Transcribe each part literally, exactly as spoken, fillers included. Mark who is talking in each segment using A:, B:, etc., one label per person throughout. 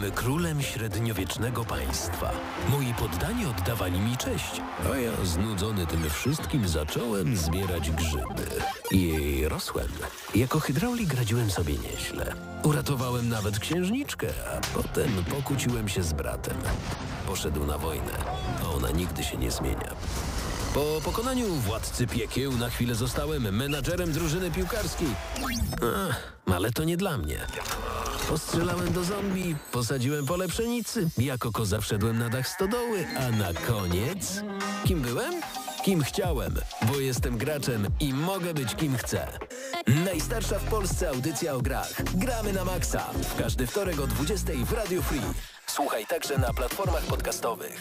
A: Byłem królem średniowiecznego państwa. Moi poddani oddawali mi cześć, a ja znudzony tym wszystkim zacząłem zbierać grzyby. I rosłem. Jako hydraulik radziłem sobie nieźle. Uratowałem nawet księżniczkę, a potem pokłóciłem się z bratem. Poszedł na wojnę, a ona nigdy się nie zmienia. Po pokonaniu władcy piekieł na chwilę zostałem menadżerem drużyny piłkarskiej. Ach, ale to nie dla mnie. Postrzelałem do zombie, posadziłem pole pszenicy, jako koza wszedłem na dach stodoły, a na koniec... Kim byłem? Kim chciałem, bo jestem graczem i mogę być kim chcę. Najstarsza w Polsce audycja o grach. Gramy na maksa. W każdy wtorek o dwudziestej w Radio Free. Słuchaj także na platformach podcastowych.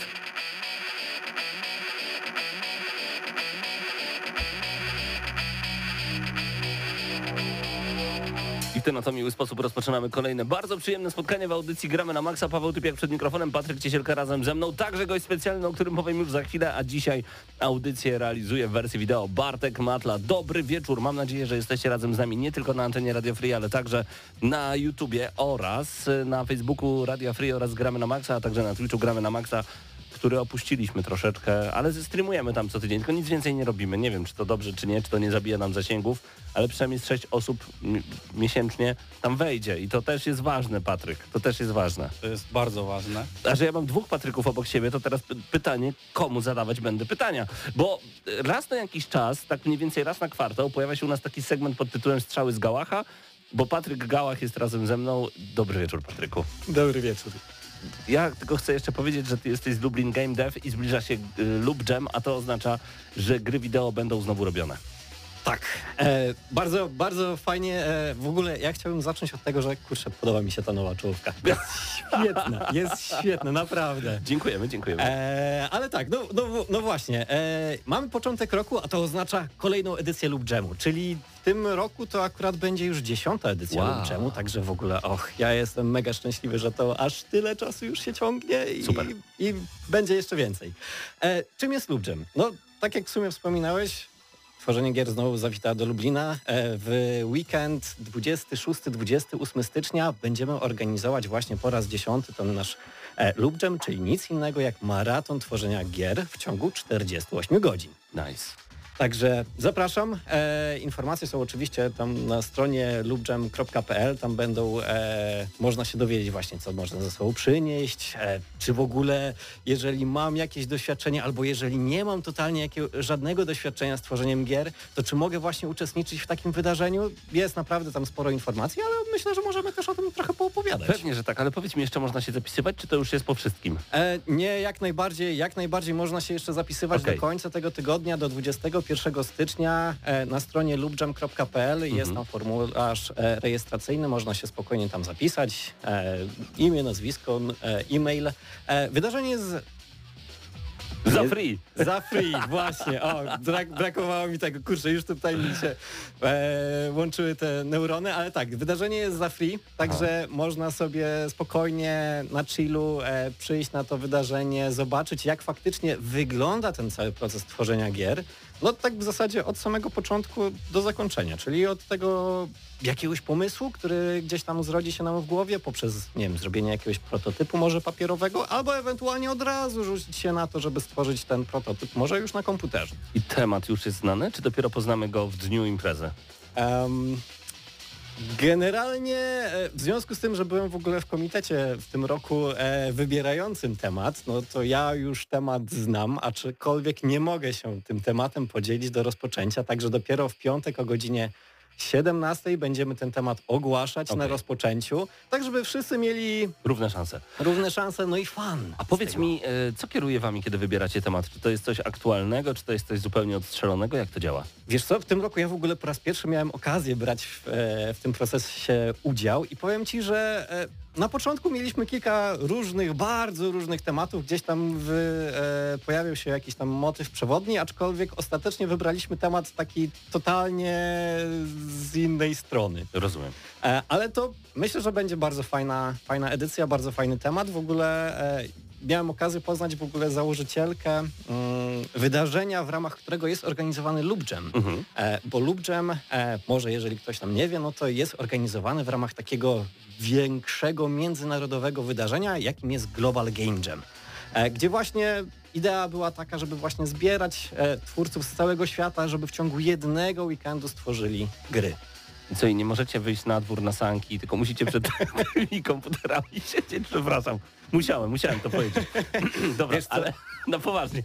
B: I w ten oto miły sposób rozpoczynamy kolejne bardzo przyjemne spotkanie w audycji Gramy na Maxa. Paweł Typiak przed mikrofonem, Patryk Ciesielka razem ze mną. Także gość specjalny, o którym powiem już za chwilę, a dzisiaj audycję realizuje w wersji wideo Bartek Matla. Dobry wieczór. Mam nadzieję, że jesteście razem z nami nie tylko na antenie Radio Free, ale także na YouTubie oraz na Facebooku Radio Free oraz Gramy na Maxa, a także na Twitchu Gramy na Maxa, który opuściliśmy troszeczkę, ale streamujemy tam co tydzień, tylko nic więcej nie robimy. Nie wiem, czy to dobrze, czy nie, czy to nie zabija nam zasięgów, ale przynajmniej z sześć osób m- miesięcznie tam wejdzie i to też jest ważne, Patryk, to też jest ważne.
C: To jest bardzo ważne.
B: A że ja mam dwóch Patryków obok siebie, to teraz p- pytanie, komu zadawać będę pytania, bo raz na jakiś czas, tak mniej więcej raz na kwartał, pojawia się u nas taki segment pod tytułem Strzały z Gałacha, bo Patryk Gałach jest razem ze mną. Dobry wieczór, Patryku.
C: Dobry wieczór.
B: Ja tylko chcę jeszcze powiedzieć, że ty jesteś z Lublin Game Dev i zbliża się y, Lub Jam, a to oznacza, że gry wideo będą znowu robione.
D: Tak, e, bardzo, bardzo fajnie. E, w ogóle ja chciałbym zacząć od tego, że kurczę, podoba mi się ta nowa czołówka. Jest świetna, jest świetna, naprawdę.
B: Dziękujemy, dziękujemy.
D: E, ale tak, no, no, no właśnie, e, mamy początek roku, a to oznacza kolejną edycję Lub Jamu, czyli w tym roku to akurat będzie już dziesiąta edycja
B: Wow.
D: Lub Jamu, także w ogóle, och, ja jestem mega szczęśliwy, że to aż tyle czasu już się ciągnie i,
B: Super.
D: i będzie jeszcze więcej. E, czym jest Lub Jam? No, tak jak w sumie wspominałeś, tworzenie gier znowu zawita do Lublina. W weekend dwudziestego szóstego do dwudziestego ósmego stycznia będziemy organizować właśnie po raz dziesiąty ten nasz Lub Jam, czyli nic innego jak maraton tworzenia gier w ciągu czterdziestu ośmiu godzin.
B: Nice.
D: Także zapraszam. E, informacje są oczywiście tam na stronie lubjam kropka p l. Tam będą, e, można się dowiedzieć właśnie, co można ze sobą przynieść, e, czy w ogóle, jeżeli mam jakieś doświadczenie, albo jeżeli nie mam totalnie jakiego, żadnego doświadczenia z tworzeniem gier, to czy mogę właśnie uczestniczyć w takim wydarzeniu? Jest naprawdę tam sporo informacji, ale myślę, że możemy też o tym trochę poopowiadać.
B: Pewnie, że tak, ale powiedz mi, jeszcze można się zapisywać, czy to już jest po wszystkim?
D: E, nie, jak najbardziej, jak najbardziej można się jeszcze zapisywać
B: Okay.
D: do końca tego tygodnia, do dwudziestego pierwszego stycznia e, na stronie lubjam kropka p l jest
B: Mhm.
D: tam formularz e, rejestracyjny, można się spokojnie tam zapisać, e, imię, nazwisko, e, e-mail. E, wydarzenie jest
B: Za free.
D: za free, właśnie. O, brak, brakowało mi tego, kurczę, już tutaj mi się e, łączyły te neurony, ale tak, wydarzenie jest za free, także Aha. można sobie spokojnie na chillu e, przyjść na to wydarzenie, zobaczyć, jak faktycznie wygląda ten cały proces tworzenia gier. No tak w zasadzie od samego początku do zakończenia, czyli od tego jakiegoś pomysłu, który gdzieś tam zrodzi się nam w głowie poprzez, nie wiem, zrobienie jakiegoś prototypu może papierowego, albo ewentualnie od razu rzucić się na to, żeby stworzyć ten prototyp może już na komputerze.
B: I temat już jest znany, czy dopiero poznamy go w dniu imprezy?
D: Um, generalnie e, w związku z tym, że byłem w ogóle w komitecie w tym roku e, wybierającym temat, no to ja już temat znam, aczkolwiek nie mogę się tym tematem podzielić do rozpoczęcia, także dopiero w piątek o godzinie siedemnastej będziemy ten temat ogłaszać
B: okay.
D: na rozpoczęciu, tak żeby wszyscy mieli
B: równe szanse.
D: Równe szanse, no i fan.
B: A powiedz mi, co kieruje wami, kiedy wybieracie temat? Czy to jest coś aktualnego, czy to jest coś zupełnie odstrzelonego? Jak to działa?
D: Wiesz co, w tym roku ja w ogóle po raz pierwszy miałem okazję brać w, w tym procesie udział i powiem ci, że na początku mieliśmy kilka różnych, bardzo różnych tematów, gdzieś tam w, e, pojawił się jakiś tam motyw przewodni, aczkolwiek ostatecznie wybraliśmy temat taki totalnie z innej strony.
B: Rozumiem.
D: E, ale to myślę, że będzie bardzo fajna, fajna edycja, bardzo fajny temat. W ogóle e, miałem okazję poznać w ogóle założycielkę mm, wydarzenia, w ramach którego jest organizowany Loop Jam. Mhm. E, bo Loop Jam, e, może jeżeli ktoś tam nie wie, no to jest organizowany w ramach takiego większego międzynarodowego wydarzenia, jakim jest Global Game Jam. E, gdzie właśnie idea była taka, żeby właśnie zbierać e, twórców z całego świata, żeby w ciągu jednego weekendu stworzyli gry.
B: I co, i nie możecie wyjść na dwór na sanki, tylko musicie przed tymi komputerami siedzieć? Przepraszam. Musiałem, musiałem to powiedzieć. Dobra, ale no poważnie.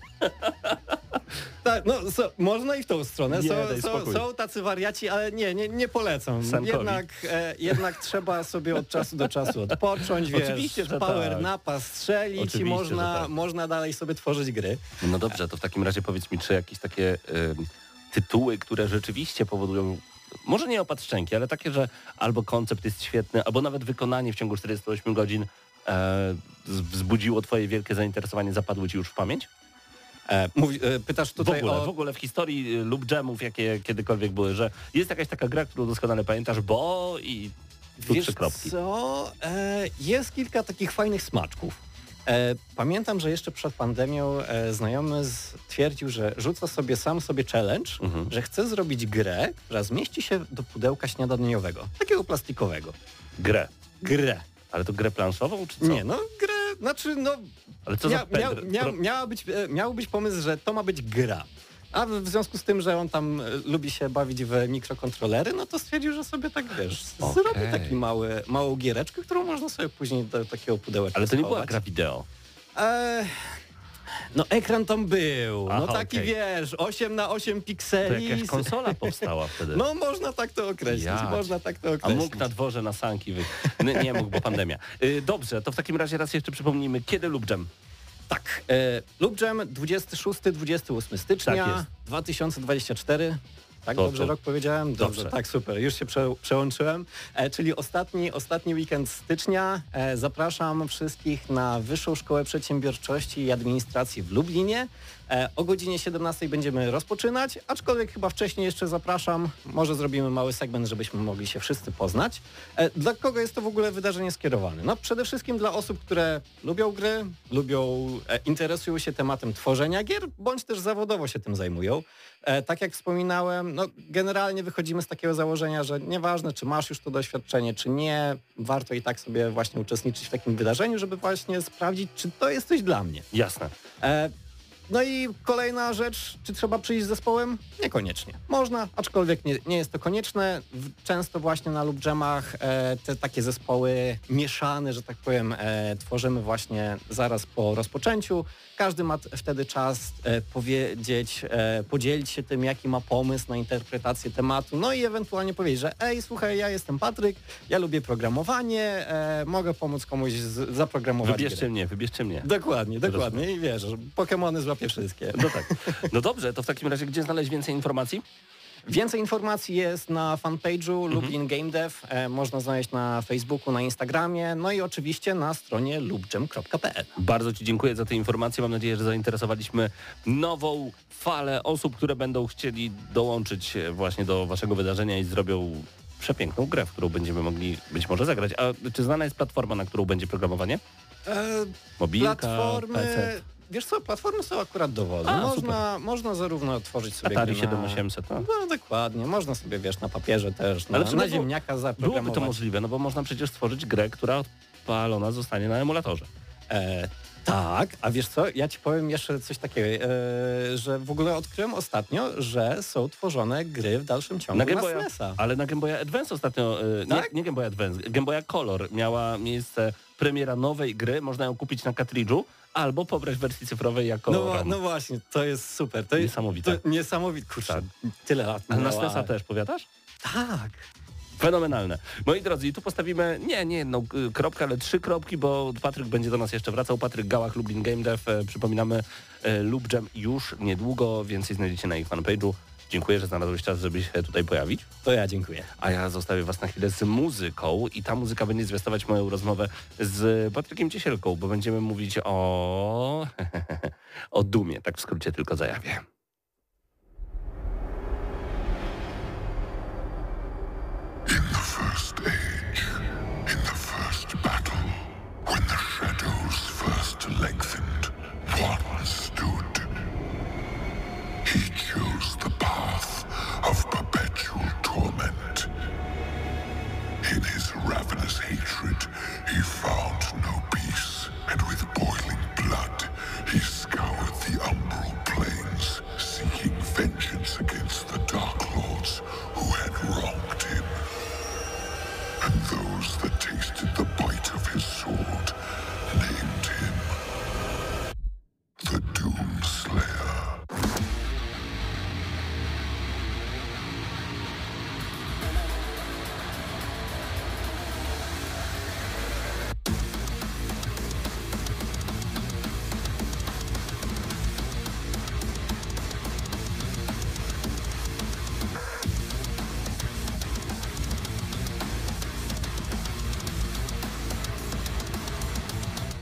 D: Tak, no so, można i w tą stronę.
B: Nie,
D: są, są, są tacy wariaci, ale nie, nie, nie polecam. Jednak, e, jednak trzeba sobie od czasu do czasu odpocząć, wiesz,
B: Oczywiście, że
D: power
B: tak.
D: napa strzelić. Oczywiście, i można, tak. można dalej sobie tworzyć gry.
B: No dobrze, to w takim razie powiedz mi, czy jakieś takie y, tytuły, które rzeczywiście powodują, może nie opad szczęki, ale takie, że albo koncept jest świetny, albo nawet wykonanie w ciągu czterdziestu ośmiu godzin e, wzbudziło twoje wielkie zainteresowanie, zapadły ci już w pamięć?
D: E, mówi, e, pytasz tutaj
B: w ogóle,
D: o...
B: w ogóle w historii Loop Jamów, jakie kiedykolwiek były, że jest jakaś taka gra, którą doskonale pamiętasz, bo i tu
D: Wiesz
B: trzy kropki.
D: co? E, jest kilka takich fajnych smaczków. E, pamiętam, że jeszcze przed pandemią e, znajomy stwierdził, że rzuca sobie sam sobie challenge, mhm. że chce zrobić grę, która zmieści się do pudełka śniadaniowego, takiego plastikowego.
B: Grę?
D: Grę.
B: Ale to grę planszową, czy co?
D: Nie, no grę, znaczy no...
B: Ale co
D: mia,
B: za pedr...
D: mia, mia, miała być, miał być pomysł, że to ma być gra. A w, w związku z tym, że on tam lubi się bawić w mikrokontrolery, no to stwierdził, że sobie tak, wiesz, okay. zrobi taki mały, małą giereczkę, którą można sobie później do takiego pudełeczka
B: Ale to nie
D: schować.
B: była gra wideo?
D: E, no ekran tam był,
B: Aha,
D: no taki okay. wiesz, osiem na osiem pikseli.
B: To jakaś konsola powstała wtedy.
D: No można tak to określić,
B: ja.
D: można tak to określić.
B: A mógł na dworze na sanki wy... Nie, nie mógł, bo pandemia. Yy, dobrze, to w takim razie raz jeszcze przypomnijmy, kiedy Loop Jam?
D: Tak, e, Loop Jam dwudziestego szóstego do dwudziestego ósmego stycznia
B: tak
D: dwa tysiące dwudziestego czwartego. Tak,
B: to,
D: dobrze
B: to.
D: rok powiedziałem? Dobrze,
B: dobrze,
D: tak, super, już się prze, przełączyłem. E, czyli ostatni, ostatni weekend stycznia. E, zapraszam wszystkich na Wyższą Szkołę Przedsiębiorczości i Administracji w Lublinie. E, o godzinie siedemnastej będziemy rozpoczynać, aczkolwiek chyba wcześniej jeszcze zapraszam. Może zrobimy mały segment, żebyśmy mogli się wszyscy poznać. E, dla kogo jest to w ogóle wydarzenie skierowane? No przede wszystkim dla osób, które lubią gry, lubią, e, interesują się tematem tworzenia gier, bądź też zawodowo się tym zajmują. E, tak jak wspominałem, no generalnie wychodzimy z takiego założenia, że nieważne, czy masz już to doświadczenie, czy nie, warto i tak sobie właśnie uczestniczyć w takim wydarzeniu, żeby właśnie sprawdzić, czy to jest coś dla mnie.
B: Jasne.
D: E, no i kolejna rzecz, czy trzeba przyjść z zespołem? Niekoniecznie. Można, aczkolwiek nie, nie jest to konieczne. Często właśnie na Loop Jamach e, te takie zespoły mieszane, że tak powiem, e, tworzymy właśnie zaraz po rozpoczęciu. Każdy ma t- wtedy czas e, powiedzieć, e, podzielić się tym, jaki ma pomysł na interpretację tematu, no i ewentualnie powiedzieć, że ej, słuchaj, ja jestem Patryk, ja lubię programowanie, e, mogę pomóc komuś z, zaprogramować
B: Wybierzcie
D: grę.
B: mnie, wybierzcie mnie.
D: Dokładnie, dokładnie. Rozumiem. I wiesz, Pokemony złapie wszystkie.
B: No tak. No dobrze, to w takim razie gdzie znaleźć więcej informacji?
D: Więcej informacji jest na fanpage'u mhm. Lublin Game Dev. E, można znaleźć na Facebooku, na Instagramie, no i oczywiście na stronie loopjam kropka p l.
B: Bardzo Ci dziękuję za te informacje. Mam nadzieję, że zainteresowaliśmy nową falę osób, które będą chcieli dołączyć właśnie do Waszego wydarzenia i zrobią przepiękną grę, w którą będziemy mogli być może zagrać. A czy znana jest platforma, na którą będzie programowanie?
D: E,
B: Mobilka,
D: platformy...
B: P C?
D: Wiesz co, platformy są akurat dowolne. Można, można zarówno tworzyć sobie
B: Atari
D: gry
B: siedem
D: na...
B: osiemset, no.
D: no dokładnie, można sobie, wiesz, na papierze też, na,
B: Ale
D: na ziemniaka zaprogramować.
B: Byłoby to możliwe, no bo można przecież stworzyć grę, która odpalona zostanie na emulatorze.
D: E, tak, a wiesz co, ja ci powiem jeszcze coś takiego, e, że w ogóle odkryłem ostatnio, że są tworzone gry w dalszym ciągu na,
B: Game Boya,
D: na S N E S a.
B: Ale na Game Boya Advance ostatnio, e,
D: tak?
B: nie, nie Game Boy Advance, Game Boya Color miała miejsce premiera nowej gry, można ją kupić na kartridżu, albo pobrać w wersji cyfrowej jako
D: No,
B: ROM.
D: no właśnie, to jest super. To
B: niesamowite.
D: Jest, to niesamowite, kurczę, tak. Tyle lat.
B: A na S N E S a też, powiadasz?
D: Tak.
B: Fenomenalne. Moi drodzy, i tu postawimy nie, nie jedną kropkę, ale trzy kropki, bo Patryk będzie do nas jeszcze wracał. Patryk Gałach, Lublin Game Dev. E, przypominamy, e, Loop Jam już niedługo, więcej znajdziecie na ich fanpage'u. Dziękuję, że znalazłeś czas, żeby się tutaj pojawić.
D: To ja dziękuję.
B: A ja zostawię Was na chwilę z muzyką i ta muzyka będzie zwiastować moją rozmowę z Patrykiem Ciesielką, bo będziemy mówić o... o dumie, tak w skrócie tylko zajawię.
E: In the first age, in the first battle, when the shadows first lengthened,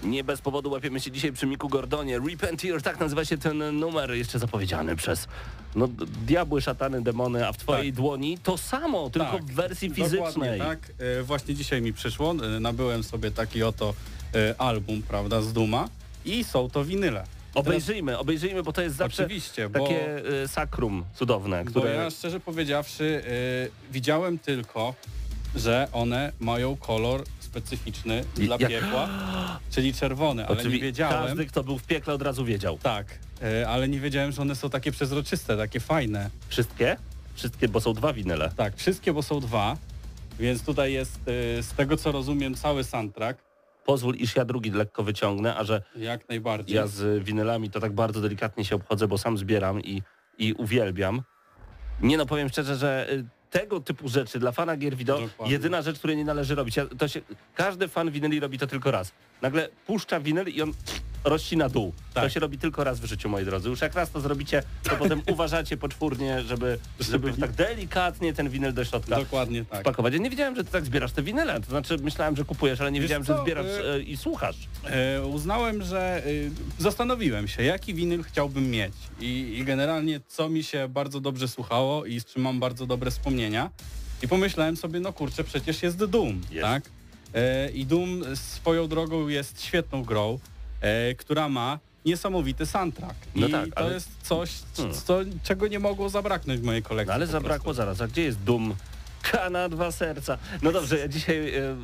B: Nie bez powodu łapiemy się dzisiaj przy Miku Gordonie. Repentier, tak nazywa się ten numer, jeszcze zapowiedziany przez no, diabły, szatany, demony, a w twojej
C: Tak.
B: dłoni to samo, tylko
C: Tak,
B: w wersji
C: Dokładnie
B: fizycznej.
C: tak. E, właśnie dzisiaj mi przyszło, e, nabyłem sobie taki oto e, album, prawda, z Duma i są to winyle.
B: Obejrzyjmy, obejrzyjmy, bo to jest zawsze
C: Oczywiście, bo,
B: takie y, sakrum cudowne,
C: bo
B: które...
C: ja szczerze powiedziawszy e, widziałem tylko, że one mają kolor specyficzny
B: I-
C: dla
B: jak-
C: piekła, czyli czerwony, ale nie
B: Oczywiście
C: wiedziałem...
B: każdy, kto był w piekle, od razu wiedział.
C: Tak, e, ale nie wiedziałem, że one są takie przezroczyste, takie fajne.
B: Wszystkie? Wszystkie, bo są dwa winyle.
C: Tak, wszystkie, bo są dwa, więc tutaj jest e, z tego co rozumiem cały soundtrack,
B: Pozwól, iż ja drugi lekko wyciągnę, a że
C: jak najbardziej.
B: ja z winylami to tak bardzo delikatnie się obchodzę, bo sam zbieram i, i uwielbiam. Nie no, powiem szczerze, że y, tego typu rzeczy dla fana gier wideo,
C: Dokładnie.
B: jedyna rzecz, której nie należy robić. Ja, to się, każdy fan winyli robi to tylko raz. Nagle puszcza winyl i on rości na dół. To
C: Tak.
B: się robi tylko raz w życiu, moi drodzy. Już jak raz to zrobicie, to potem uważacie poczwórnie, żeby, żeby tak delikatnie ten winyl do środka
C: Dokładnie tak.
B: spakować. Ja nie wiedziałem, że ty tak zbierasz te winyle. To znaczy myślałem, że kupujesz, ale nie
C: Wiesz
B: wiedziałem,
C: co,
B: że zbierasz
C: y-
B: e, i słuchasz.
C: E, uznałem, że e, zastanowiłem się, jaki winyl chciałbym mieć I, i generalnie co mi się bardzo dobrze słuchało i z czym mam bardzo dobre wspomnienia. I pomyślałem sobie, no kurczę, przecież jest Doom,
B: Jest.
C: tak? E, I Doom swoją drogą jest świetną grą, e, która ma niesamowity soundtrack.
B: No
C: I
B: tak,
C: to
B: ale-
C: jest coś,
B: Hmm.
C: co, czego nie mogło zabraknąć w mojej kolekcji.
B: No ale
C: po
B: zabrakło
C: prostu.
B: zaraz. A gdzie jest Doom? Kana dwa serca. No dobrze, ja dzisiaj e,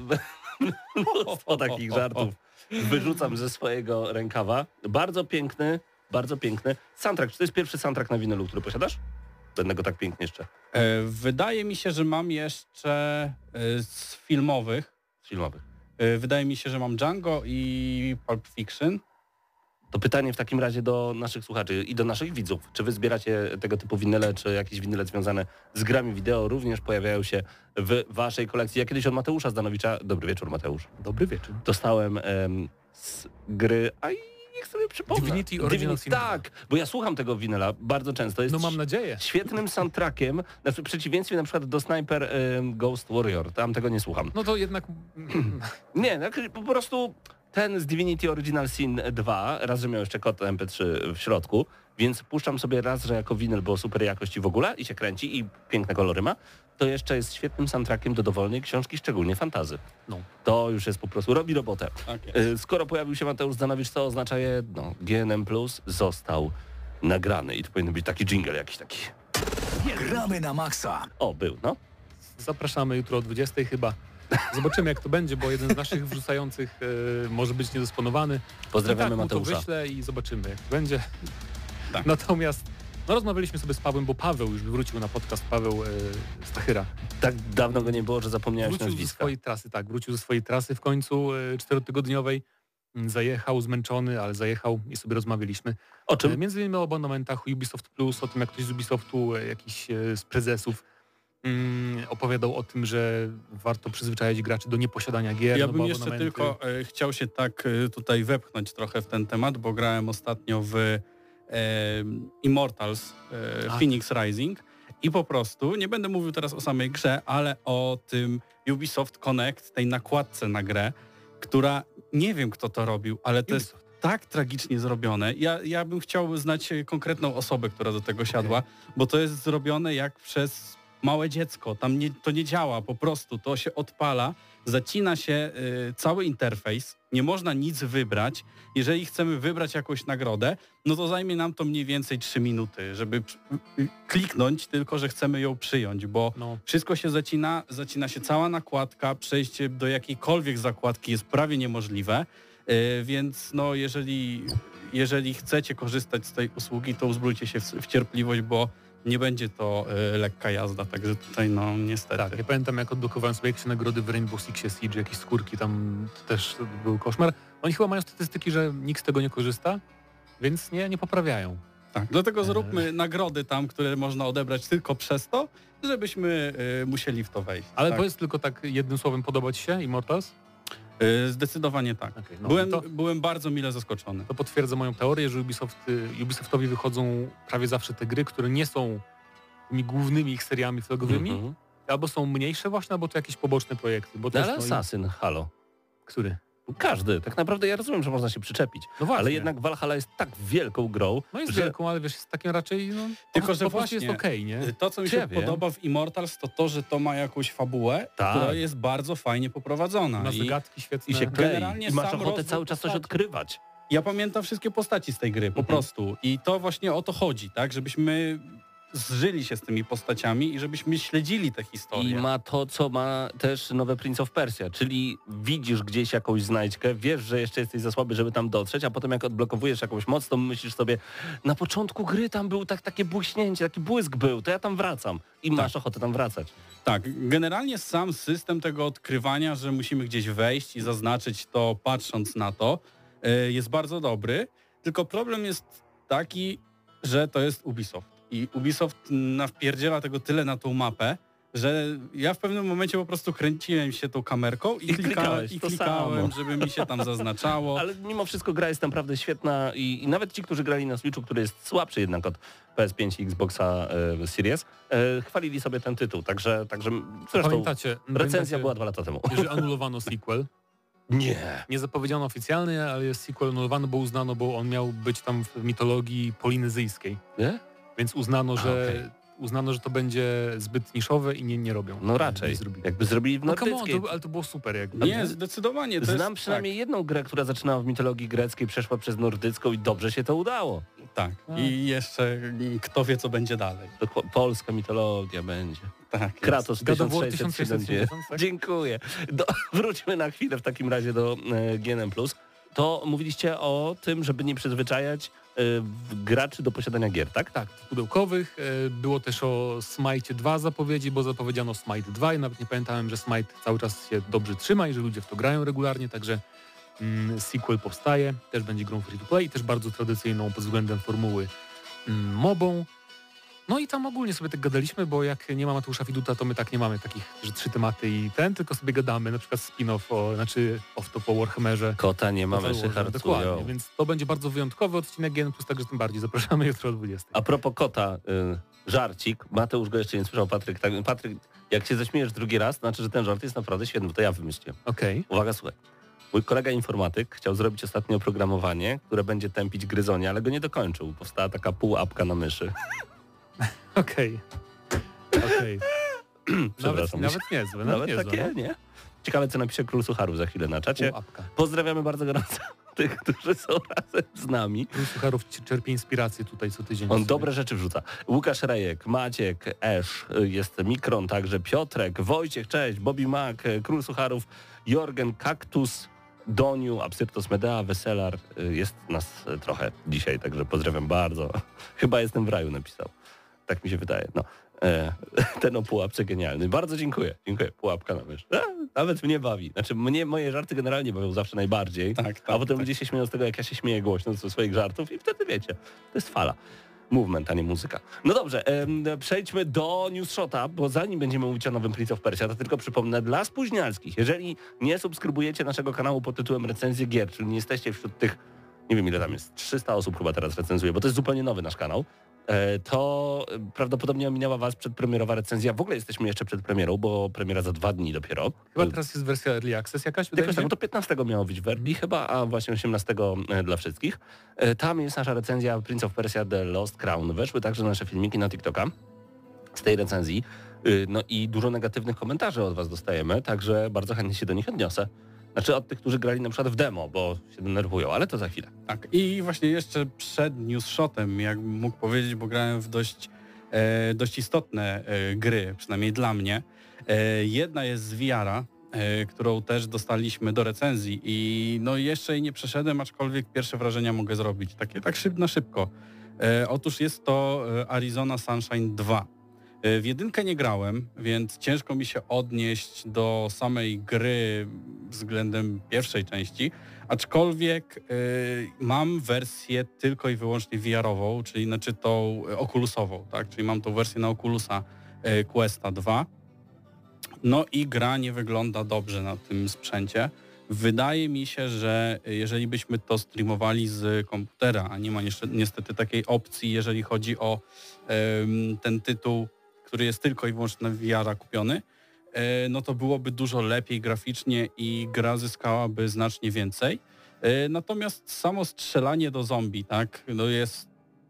B: mnóstwo takich żartów wyrzucam ze swojego rękawa. Bardzo piękny, bardzo piękny soundtrack. Czy to jest pierwszy soundtrack na winylu, który posiadasz? Będę go tak pięknie jeszcze
C: E, wydaje mi się, że mam jeszcze e, z filmowych.
B: z filmowych.
C: E, Wydaje mi się, że mam Django i Pulp Fiction.
B: To pytanie w takim razie do naszych słuchaczy i do naszych widzów. Czy wy zbieracie tego typu winyle, czy jakieś winyle związane z grami wideo również pojawiają się w waszej kolekcji? Ja kiedyś od Mateusza Zdanowicza, dobry wieczór Mateusz,
D: Dobry wieczór.
B: dostałem em, z gry, a i niech sobie przypomnę.
D: Divinity Original Sin dwa.
B: Tak, bo ja słucham tego winyla bardzo często. Jest
D: No mam nadzieję.
B: świetnym soundtrackiem, znaczy w przeciwieństwie na przykład do Sniper em, Ghost Warrior, tam tego nie słucham.
D: No to jednak...
B: Nie, no, po prostu ten z Divinity Original Sin dwa, raz, że miał jeszcze kod M P trzy w środku, więc puszczam sobie raz, że jako winyl, bo super jakości w ogóle i się kręci i piękne kolory ma, to jeszcze jest świetnym soundtrackiem do dowolnej książki, szczególnie fantazy.
D: No.
B: To już jest po prostu, robi robotę.
C: Tak jest.
B: Y, Skoro pojawił się Mateusz Zdanowicz, to oznacza jedno. G N M plus został nagrany i to powinien być taki jingle jakiś taki.
F: Gramy na maksa.
B: O, był, no.
D: Zapraszamy jutro o dwudziestej chyba. Zobaczymy jak to będzie, bo jeden z naszych wrzucających e, może być niedysponowany.
B: Pozdrawiamy
D: I tak mu to
B: Mateusza.
D: wyślę i zobaczymy jak to będzie.
C: Tak.
D: Natomiast no, rozmawialiśmy sobie z Pawłem, bo Paweł już wrócił na podcast, Paweł e, Stachyra.
B: Tak dawno go nie było, że zapomniałeś
D: Wrócił ze
B: nazwiska.
D: swojej trasy, tak, wrócił ze swojej trasy w końcu e, czterotygodniowej. Zajechał, zmęczony, ale zajechał i sobie rozmawialiśmy.
B: O
D: E,
B: czym?
D: Między innymi o abonamentach Ubisoft Plus, o tym jak ktoś z Ubisoftu, e, jakiś e, z prezesów mm, opowiadał o tym, że warto przyzwyczajać graczy do nieposiadania gier.
C: Ja
D: no
C: bym
D: bo
C: jeszcze
D: abonamenty-
C: tylko e, chciał się tak e, tutaj wepchnąć trochę w ten temat, bo grałem ostatnio w e, Immortals e,
D: A.
C: Phoenix Rising i po prostu, nie będę mówił teraz o samej grze, ale o tym Ubisoft Connect, tej nakładce na grę, która nie wiem kto to robił, ale to jest
D: Ubisoft.
C: tak tragicznie zrobione. Ja, ja bym chciał znać e, konkretną osobę, która do tego siadła, bo to jest zrobione jak przez małe dziecko. Tam nie, to nie działa po prostu. To się odpala, zacina się y, cały interfejs, nie można nic wybrać. Jeżeli chcemy wybrać jakąś nagrodę, no to zajmie nam to mniej więcej trzy minuty, żeby y, kliknąć tylko, że chcemy ją przyjąć, bo
D: No.
C: wszystko się zacina, zacina się cała nakładka, przejście do jakiejkolwiek zakładki jest prawie niemożliwe, y, więc no jeżeli, jeżeli chcecie korzystać z tej usługi, to uzbrójcie się w, w cierpliwość, bo nie będzie to y, lekka jazda, także tutaj no niestety.
D: Tak, ja pamiętam jak odblokowałem sobie jakieś nagrody w Rainbow Sixie Siege, jakieś skórki, tam też był koszmar. Oni chyba mają statystyki, że nikt z tego nie korzysta, więc nie, nie poprawiają.
C: Tak, dlatego zróbmy nagrody tam, które można odebrać tylko przez to, żebyśmy y, musieli w to wejść.
D: Ale
C: tak.
D: powiedz tylko tak jednym słowem, podoba Ci się Immortals?
C: Y, zdecydowanie tak.
D: Okay, no,
C: byłem,
D: to,
C: byłem bardzo mile zaskoczony.
D: to potwierdza moją teorię, że Ubisoft, y, Ubisoftowi wychodzą prawie zawsze te gry, które nie są tymi głównymi ich seriami flagowymi,
B: Mhm.
D: albo są mniejsze właśnie, albo to jakieś poboczne projekty. Bo
B: No
D: też,
B: ale
D: no, i-
B: Assassin, halo.
D: Który?
B: Każdy. Tak naprawdę ja rozumiem, że można się przyczepić.
G: No właśnie.
B: Ale jednak Valhalla jest tak wielką grą,
G: No jest
B: że...
G: wielką, ale wiesz, jest takim raczej, no,
C: Tylko,
G: po,
C: że
G: po prostu
C: właśnie,
G: jest okej, nie?
C: To, co mi
B: Czy
C: się
B: ja wiem?
C: podoba w Immortals, to to, że to ma jakąś fabułę,
B: Tak.
C: która jest bardzo fajnie poprowadzona.
G: Masz
C: I
G: zagadki świetne.
B: I się klei.
C: Generalnie
B: I masz
C: sam
B: ochotę
C: rozwój
B: cały czas coś
C: postaci.
B: odkrywać.
C: ja pamiętam wszystkie postaci z tej gry, po
B: Mhm.
C: prostu. I to właśnie o to chodzi, tak? Żebyśmy zżyli się z tymi postaciami i żebyśmy śledzili te historie.
B: I ma to, co ma też nowe Prince of Persia, czyli widzisz gdzieś jakąś znajdźkę, wiesz, że jeszcze jesteś za słaby, żeby tam dotrzeć, a potem jak odblokowujesz jakąś moc, to myślisz sobie, na początku gry tam był tak, takie błyśnięcie, taki błysk był, to ja tam wracam. I masz ochotę tam wracać.
C: Tak, generalnie sam system tego odkrywania, że musimy gdzieś wejść i zaznaczyć to patrząc na to, y, jest bardzo dobry, tylko problem jest taki, że to jest Ubisoft. I Ubisoft nawpierdziela tego tyle na tą mapę, że ja w pewnym momencie po prostu kręciłem się tą kamerką i,
B: I
C: klika,
B: klikałeś,
C: i
B: to
C: klikałem,
B: samo.
C: żeby mi się tam zaznaczało.
B: Ale mimo wszystko gra jest naprawdę świetna i, i nawet ci, którzy grali na Switchu, który jest słabszy jednak od P S pięć i Xboxa e, Series, e, chwalili sobie ten tytuł, także, także zresztą
G: Pamiętacie,
B: recenzja
G: pamiętacie,
B: była dwa lata temu.
G: że anulowano sequel.
B: Nie.
G: Nie zapowiedziano oficjalnie, ale jest sequel anulowany, bo uznano, bo on miał być tam w mitologii polinezyjskiej.
B: Nie?
G: Więc uznano,
B: A,
G: że
B: okej.
G: uznano, że to będzie zbyt niszowe i nie, nie robią.
B: No raczej.
G: Nie zrobili.
B: Jakby zrobili w
G: No come on,
B: nordyckiej.
G: to, ale to było super. Jakby.
C: Nie, zdecydowanie. To
B: Znam
C: jest,
B: przynajmniej jedną grę, która zaczynała w mitologii greckiej, przeszła przez nordycką i dobrze się to udało.
C: Tak, tak. I jeszcze kto wie, co będzie dalej.
B: To po- polska mitologia będzie.
C: Tak,
B: Kratos
G: God of War
B: tysiąc sześćset siedemdziesiąt.
G: tak?
B: Dziękuję. Do, wróćmy na chwilę w takim razie do e, G N M plus. To mówiliście o tym, żeby nie przyzwyczajać e, graczy do posiadania gier, tak?
G: Tak, pudełkowych. E, Było też o Smite dwa zapowiedzi, bo zapowiedziano Smite dwa i nawet nie pamiętałem, że Smite cały czas się dobrze trzyma i że ludzie w to grają regularnie, także mm, sequel powstaje, też będzie grą free to play i też bardzo tradycyjną pod względem formuły mm, mobą. No i tam ogólnie sobie tak gadaliśmy, bo jak nie ma Mateusza Widuta, to my tak nie mamy takich, że trzy tematy i ten, tylko sobie gadamy, na przykład spin-off, o, znaczy off-top po Warhammerze.
B: Kota nie mamy,
G: Total
B: się
G: Warze, dokładnie,
B: harcują.
G: więc to będzie bardzo wyjątkowy odcinek G N plus, także tym bardziej zapraszamy jutro o dwudziestej.
B: A propos kota, y, żarcik. Mateusz go jeszcze nie słyszał, Patryk. Tak, Patryk, jak się zaśmiejesz drugi raz, to znaczy, że ten żart jest naprawdę świetny, bo to ja wymyśliłem.
G: Okej.
B: Uwaga, słuchaj. Mój kolega informatyk chciał zrobić ostatnie oprogramowanie, które będzie tępić gryzonie, ale go nie dokończył. Powstała taka półapka na myszy.
G: Okej. Okej. Nawet,
B: Przepraszam.
G: nawet niezłe, nawet,
B: Nawet
G: niezłe.
B: takie, nie? Ciekawe, co napisze Król Sucharów za chwilę na czacie.
G: Półapka.
B: Pozdrawiamy bardzo gorąco tych, którzy są razem z nami.
G: Król Sucharów c- czerpie inspirację tutaj co tydzień.
B: On
G: sobie.
B: dobre rzeczy wrzuca. Łukasz Rejek, Maciek, Esz, jest Mikron, także Piotrek, Wojciech, cześć, Bobby Mac, Król Sucharów, Jorgen, Kaktus, Doniu, Absyrtos Medea, Weselar. Jest nas trochę dzisiaj, także pozdrawiam bardzo. Chyba jestem w raju, napisał. Tak mi się wydaje. No. E, ten o pułapce genialny. Bardzo dziękuję. Dziękuję. Pułapka na mysz. E, nawet mnie bawi. Znaczy mnie moje żarty generalnie bawią zawsze najbardziej.
C: Tak, tak,
B: a potem
C: tak.
B: ludzie się śmieją z tego, jak ja się śmieję głośno ze swoich żartów i wtedy wiecie, to jest fala. Movement, a nie muzyka. No dobrze, em, przejdźmy do News Shota, bo zanim będziemy mówić o nowym Prince of Persia, to tylko przypomnę dla spóźnialskich, jeżeli nie subskrybujecie naszego kanału pod tytułem Recenzje Gier, czyli nie jesteście wśród tych, nie wiem ile tam jest, trzysta osób chyba teraz recenzuje, bo to jest zupełnie nowy nasz kanał, e, to prawdopodobnie ominęła was przedpremierowa recenzja. W ogóle jesteśmy jeszcze przed premierą, bo premiera za dwa dni dopiero.
G: Chyba teraz jest wersja Early Access jakaś, wydaje
B: Jakoś
G: mi
B: tak,
G: się?
B: no to piętnastego miało być w Verdi chyba, a właśnie osiemnastego dla wszystkich. E, Tam jest nasza recenzja Prince of Persia The Lost Crown. Weszły także nasze filmiki na TikToka z tej recenzji. Y, No i dużo negatywnych komentarzy od was dostajemy, także bardzo chętnie się do nich odniosę. Znaczy od tych, którzy grali na przykład w demo, bo się denerwują, ale to za chwilę.
C: Tak, i właśnie jeszcze przed news shotem, jak mógł powiedzieć, bo grałem w dość, e, dość istotne e, gry, przynajmniej dla mnie. E, jedna jest z V R-a, e, którą też dostaliśmy do recenzji i no jeszcze jej nie przeszedłem, aczkolwiek pierwsze wrażenia mogę zrobić, takie tak szyb, na szybko. E, otóż jest to e, Arizona Sunshine dwa. E, W jedynkę nie grałem, więc ciężko mi się odnieść do samej gry względem pierwszej części, aczkolwiek y, mam wersję tylko i wyłącznie V R-ową, czyli znaczy tą y, Oculusową, tak? Czyli mam tą wersję na Oculusa y, Questa dwa. No i gra nie wygląda dobrze na tym sprzęcie. Wydaje mi się, że jeżeli byśmy to streamowali z komputera, a nie ma niestety, niestety takiej opcji, jeżeli chodzi o ym, ten tytuł, który jest tylko i wyłącznie na V R-a kupiony, e, no to byłoby dużo lepiej graficznie i gra zyskałaby znacznie więcej. E, natomiast samo strzelanie do zombie, tak, no jest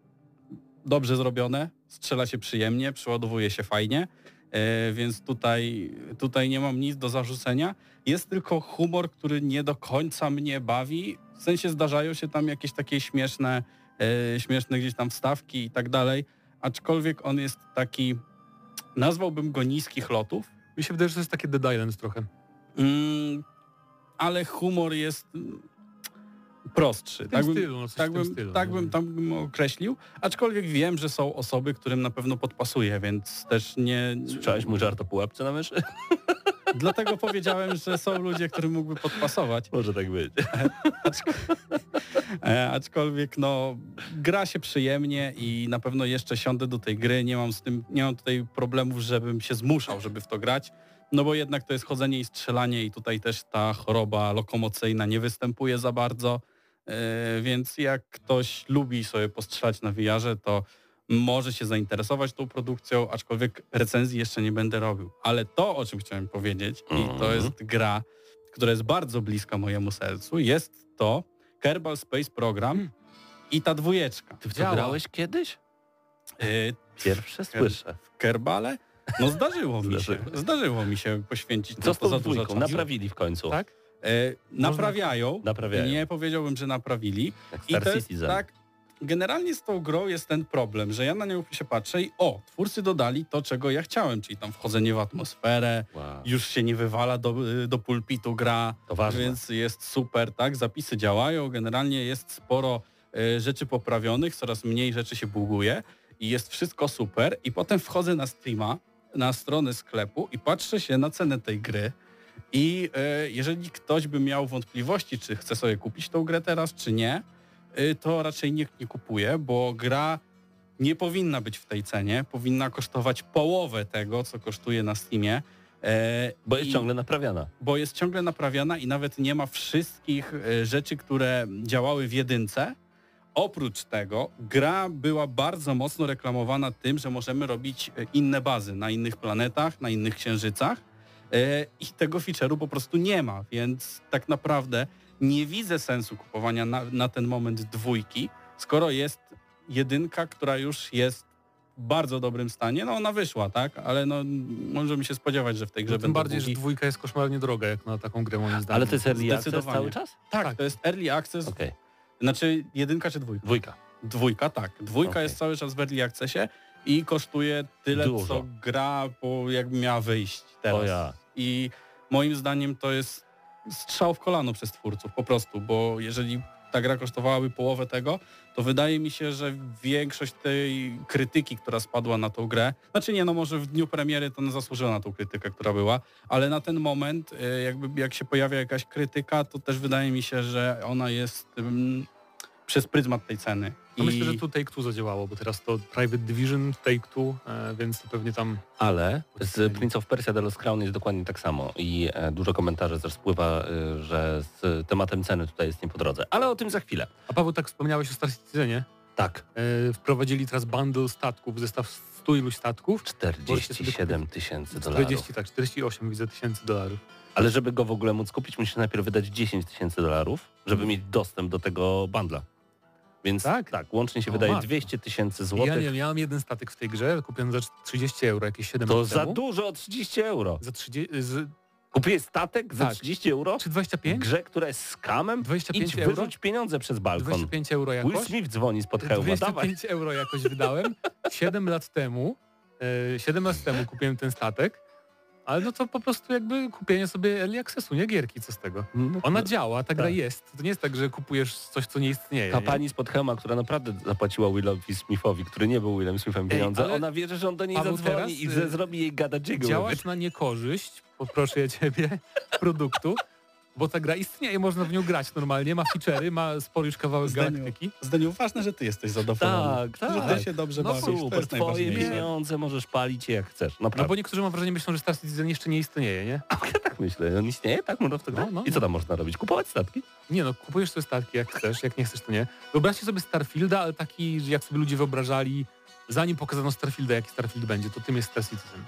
C: dobrze zrobione, strzela się przyjemnie, przeładowuje się fajnie, e, więc tutaj, tutaj nie mam nic do zarzucenia. Jest tylko humor, który nie do końca mnie bawi, w sensie zdarzają się tam jakieś takie śmieszne, e, śmieszne gdzieś tam wstawki i tak dalej, aczkolwiek on jest taki, nazwałbym go niskich lotów.
G: Mi się wydaje, że to jest takie Dead Island trochę.
C: Mm, ale humor jest mm, prostszy.
G: W tym
C: tak bym,
G: stylu, no coś
C: tak
G: w tym
C: bym,
G: stylu.
C: tak
G: no.
C: bym tam bym określił, aczkolwiek wiem, że są osoby, którym na pewno podpasuje, więc też nie...
B: Słyszałeś mój żart o pułapce na myszy?
C: Dlatego powiedziałem, że są ludzie, którym mógłby podpasować.
B: Może tak być.
C: Aczk e, aczkolwiek no, gra się przyjemnie i na pewno jeszcze siądę do tej gry. Nie mam z tym, nie mam tutaj problemów, żebym się zmuszał, żeby w to grać. No bo jednak to jest chodzenie i strzelanie i tutaj też ta choroba lokomocyjna nie występuje za bardzo. E, więc jak ktoś lubi sobie postrzelać na V R-ze, to może się zainteresować tą produkcją, aczkolwiek recenzji jeszcze nie będę robił. Ale to, o czym chciałem powiedzieć, i to jest gra, która jest bardzo bliska mojemu sercu, jest to Kerbal Space Program i ta dwójeczka.
B: Ty w to
G: Działa.
B: grałeś kiedyś?
C: Yy,
B: Pierwsze słyszę.
C: w Kerbale? No zdarzyło mi się.
B: Zdarzyło.
C: Zdarzyło mi się poświęcić
B: Co
C: na
B: z
C: to
B: tą
C: za dużo
B: dwójką?
C: czasu.
B: Naprawili w końcu.
G: Tak?
C: Yy, naprawiają.
B: Naprawiają.
C: Nie powiedziałbym, że naprawili.
B: Jak
C: I
B: Star
C: to jest
B: Citizen.
C: tak, generalnie z tą grą jest ten problem, że ja na nią się patrzę i o, twórcy dodali to, czego ja chciałem, czyli tam wchodzenie w atmosferę,
B: Wow.
C: już się nie wywala do, do pulpitu gra,
B: To ważne.
C: więc jest super, tak, zapisy działają, generalnie jest sporo y, rzeczy poprawionych, coraz mniej rzeczy się buguje i jest wszystko super i potem wchodzę na Steama, na stronę sklepu i patrzę się na cenę tej gry i y, jeżeli ktoś by miał wątpliwości, czy chce sobie kupić tą grę teraz, czy nie, to raczej nikt nie kupuje, bo gra nie powinna być w tej cenie, powinna kosztować połowę tego, co kosztuje na Steamie. E,
B: Bo jest
C: i-
B: ciągle naprawiana.
C: Bo jest ciągle naprawiana i nawet nie ma wszystkich e, rzeczy, które działały w jedynce. Oprócz tego gra była bardzo mocno reklamowana tym, że możemy robić e, inne bazy na innych planetach, na innych księżycach e, i tego feature'u po prostu nie ma, więc tak naprawdę nie widzę sensu kupowania na, na ten moment dwójki, skoro jest jedynka, która już jest w bardzo dobrym stanie. No ona wyszła, tak? Ale no możemy się spodziewać, że w tej grze
G: No, tym
C: będą
G: bardziej,
C: bugi.
G: że dwójka jest koszmarnie droga jak na taką grę moim zdaniem.
B: Ale to jest early access
C: Zdecydowanie.
B: cały czas?
C: Tak,
G: tak.
C: to jest early access.
B: Okej.
C: Znaczy jedynka czy dwójka?
B: Dwójka.
C: Dwójka, tak. Dwójka
B: Okej.
C: jest cały czas w early accessie i kosztuje tyle,
B: Dużo.
C: co gra, po jakby miała wyjść teraz.
B: O ja.
C: I moim zdaniem to jest strzał w kolano przez twórców, po prostu, bo jeżeli ta gra kosztowałaby połowę tego, to wydaje mi się, że większość tej krytyki, która spadła na tą grę, znaczy nie, no może w dniu premiery to zasłużyła na tą krytykę, która była, ale na ten moment, y, jakby jak się pojawia jakaś krytyka, to też wydaje mi się, że ona jest um, przez pryzmat tej ceny.
G: No
C: I
G: myślę, że tu Take-Two zadziałało, bo teraz to Private Division Take-Two, e, więc to pewnie tam...
B: Ale z Prince of Persia The Lost Crown jest dokładnie tak samo i e, dużo komentarzy też spływa, e, że z tematem ceny tutaj jest nie po drodze. Ale o tym za chwilę.
G: A Paweł, tak wspomniałeś o Star Citizenie.
B: Tak.
G: E, wprowadzili teraz bundle statków, zestaw stu iluś statków.
B: czterdzieści siedem tysięcy dolarów.
G: czterdzieści, tak, czterdzieści osiem widzę tysięcy dolarów.
B: Ale żeby go w ogóle móc kupić, musisz najpierw wydać dziesięć tysięcy dolarów, żeby mieć dostęp do tego bundla. Więc tak,
G: Tak?
B: tak łącznie się
G: O,
B: wydaje
G: matko.
B: dwieście tysięcy
G: Ja
B: złotych.
G: nie wiem, ja mam jeden statek w tej grze, kupiony za trzydzieści euro, jakieś siedem
B: To
G: lat
B: za
G: temu.
B: dużo o trzydzieści euro.
G: Za trzydzieści, z,
B: Kupiłeś statek za
G: Tak.
B: trzydzieści euro?
G: czy dwadzieścia
B: W
G: pięć?
B: grze, która jest skamem?
G: dwadzieścia pięć
B: Idź
G: euro?
B: wyrzuć pieniądze przez balkon.
G: dwadzieścia pięć euro
B: Will
G: jakoś.
B: Smith dzwoni spod hełma,
G: dwieście
B: dawaj.
G: pięć euro jakoś wydałem. siedem lat temu, e, siedem lat temu kupiłem ten statek, ale no to po prostu jakby kupienie sobie early accessu, nie gierki, co z tego.
B: No,
G: Ona działa, ta gra
B: tak.
G: jest. To nie jest tak, że kupujesz coś, co nie istnieje.
B: Ta
G: nie?
B: pani spod hełma, która naprawdę zapłaciła Willowi Smithowi, który nie był Willem Smithem, pieniądze,
G: ale
B: ona wierzy, że on do niej
G: Paweł,
B: zadzwoni
G: teraz,
B: i
G: y,
B: że zrobi jej gada jiggle.
G: Działasz na niekorzyść, poproszę ja ciebie, produktu, bo ta gra istnieje, można w nią grać normalnie, ma feature'y, ma spory już kawałek
C: Zdaniu.
G: galaktyki.
C: Zdaniu, ważne, że ty jesteś zadowolony.
B: Tak,
C: Że
B: tak.
C: ty się dobrze
G: No
C: bawisz, to
B: Super,
C: jest
B: twoje
C: najważniejsze.
B: pieniądze, możesz palić je jak chcesz.
G: No
B: Naprawdę.
G: bo niektórzy mam wrażenie myślą, że Star Citizen jeszcze nie istnieje, nie?
B: Ja tak myślę, on istnieje, tak można w to grać?
G: No, no,
B: I co tam można robić? Kupować statki?
G: Nie no, kupujesz sobie statki jak chcesz, jak nie chcesz to nie. Wyobraźcie sobie Starfielda, ale taki, że jak sobie ludzie wyobrażali, zanim pokazano Starfielda, jaki Starfield będzie, to tym jest Star Citizen.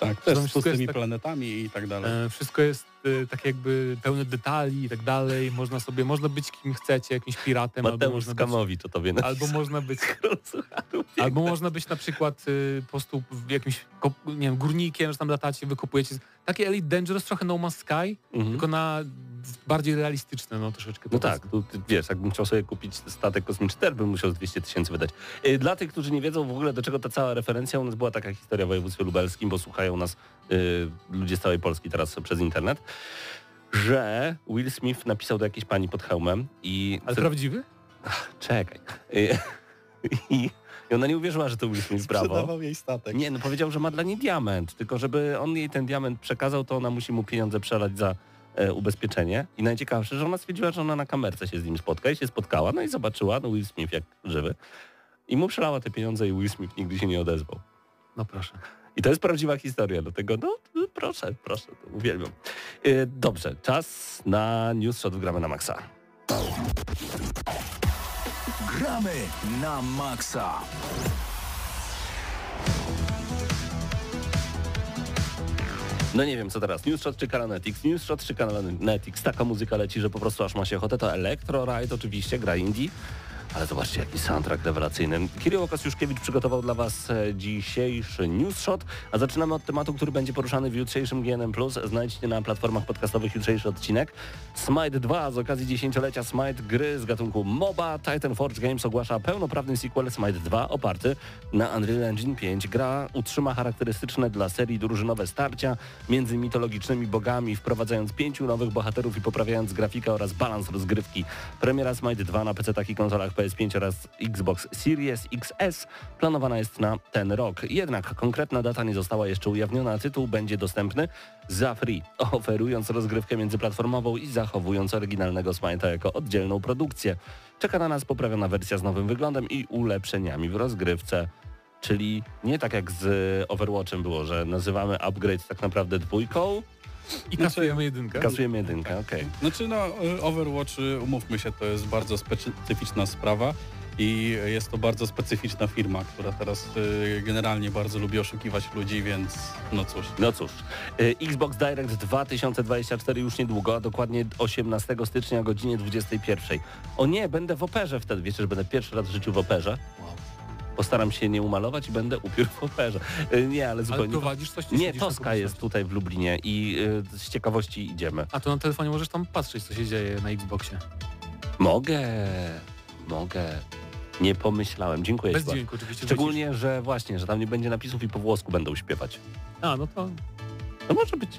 C: Tak, też z
G: wszystko
C: pustymi
G: jest tak-
C: planetami i tak dalej.
G: E, wszystko jest e, tak jakby pełne detali i tak dalej. Można sobie, można być kim chcecie, jakimś piratem, albo
B: Mateusz
G: można być,
B: Skamowi to tobie
G: albo można być
B: Król Sucharów.
G: Albo można być na przykład y, po prostu w jakimś kop- nie wiem, górnikiem, że tam latacie, wykopujecie. Takie Elite Dangerous, trochę No Man's Sky,
B: Mhm.
G: tylko na bardziej realistyczne, no troszeczkę.
B: No
G: powiedzmy.
B: tak, tu, ty, wiesz, jakbym chciał sobie kupić statek kosmiczny, też bym musiał z dwieście tysięcy wydać. Y, Dla tych, którzy nie wiedzą w ogóle, do czego ta cała referencja, u nas była taka historia w województwie lubelskim, bo słuchają nas y, ludzie z całej Polski teraz przez internet, że Will Smith napisał do jakiejś pani pod hełmem i...
G: Ale prawdziwy?
B: Czekaj. Y, I, I ona nie uwierzyła, że to Will Smith, brawo.
D: Sprzedawał jej statek.
B: Nie, no powiedział, że ma dla niej diament, tylko żeby on jej ten diament przekazał, to ona musi mu pieniądze przelać za e, ubezpieczenie. I najciekawsze, że ona stwierdziła, że ona na kamerce się z nim spotka i się spotkała, no i zobaczyła, no Will Smith jak żywy. I mu przelała te pieniądze i Will Smith nigdy się nie odezwał.
G: No proszę.
B: I to jest prawdziwa historia, dlatego no, no proszę, proszę, to uwielbiam. E, dobrze, czas na News Shot w Gramy na Maxa.
F: Gramy na maksa.
B: No nie wiem co teraz, News Shot czy Kalanetix? News Shot czy Kalanetix? Taka muzyka leci, że po prostu aż ma się ochotę. To Electro Ride oczywiście, gra indie. Ale zobaczcie, jaki soundtrack rewelacyjny. Kirill Kasiuszkiewicz przygotował dla Was e, dzisiejszy News Shot, a zaczynamy od tematu, który będzie poruszany w jutrzejszym G N M plus. Znajdziecie na platformach podcastowych jutrzejszy odcinek. Smite dwa z okazji dziesięciolecia Smite, gry z gatunku MOBA. Titan Forge Games ogłasza pełnoprawny sequel Smite dwa oparty na Unreal Engine pięć. Gra utrzyma charakterystyczne dla serii drużynowe starcia między mitologicznymi bogami, wprowadzając pięciu nowych bohaterów i poprawiając grafikę oraz balans rozgrywki. Premiera Smite dwa na pecetach i konsolach P S pięć oraz Xbox Series X S planowana jest na ten rok. Jednak konkretna data nie została jeszcze ujawniona, a tytuł będzie dostępny za free, oferując rozgrywkę międzyplatformową i zachowując oryginalnego Smite'a jako oddzielną produkcję. Czeka na nas poprawiona wersja z nowym wyglądem i ulepszeniami w rozgrywce. Czyli nie tak jak z Overwatchem było, że nazywamy upgrade tak naprawdę dwójką
G: I kasujemy jedynkę.
B: kasujemy jedynkę, okej. Okay.
C: Znaczy no, Overwatch, umówmy się, to jest bardzo specyficzna sprawa i jest to bardzo specyficzna firma, która teraz y, generalnie bardzo lubi oszukiwać ludzi, więc no cóż.
B: No cóż, y, Xbox Direct dwa tysiące dwudziesty czwarty już niedługo, a dokładnie osiemnastego stycznia o godzinie dwudziestej pierwszej. O nie, będę w operze wtedy, wiecie, że będę pierwszy raz w życiu w operze. Postaram się nie umalować i będę upiór w operze. Y, nie, ale
G: Ale
B: zupełnie...
G: prowadzisz coś? czy
B: Nie,
G: siedzisz na
B: Toska
G: publiczności?
B: jest tutaj w Lublinie i y, z ciekawości idziemy.
G: A to na telefonie możesz tam patrzeć, co się dzieje na Xboxie.
B: Mogę, mogę. Nie pomyślałem. Dziękuję
G: Bez
B: ci bardzo.
G: dźwięku oczywiście.
B: Szczególnie, że właśnie, że tam nie będzie napisów i po włosku będą śpiewać.
G: A, no to
B: No może być.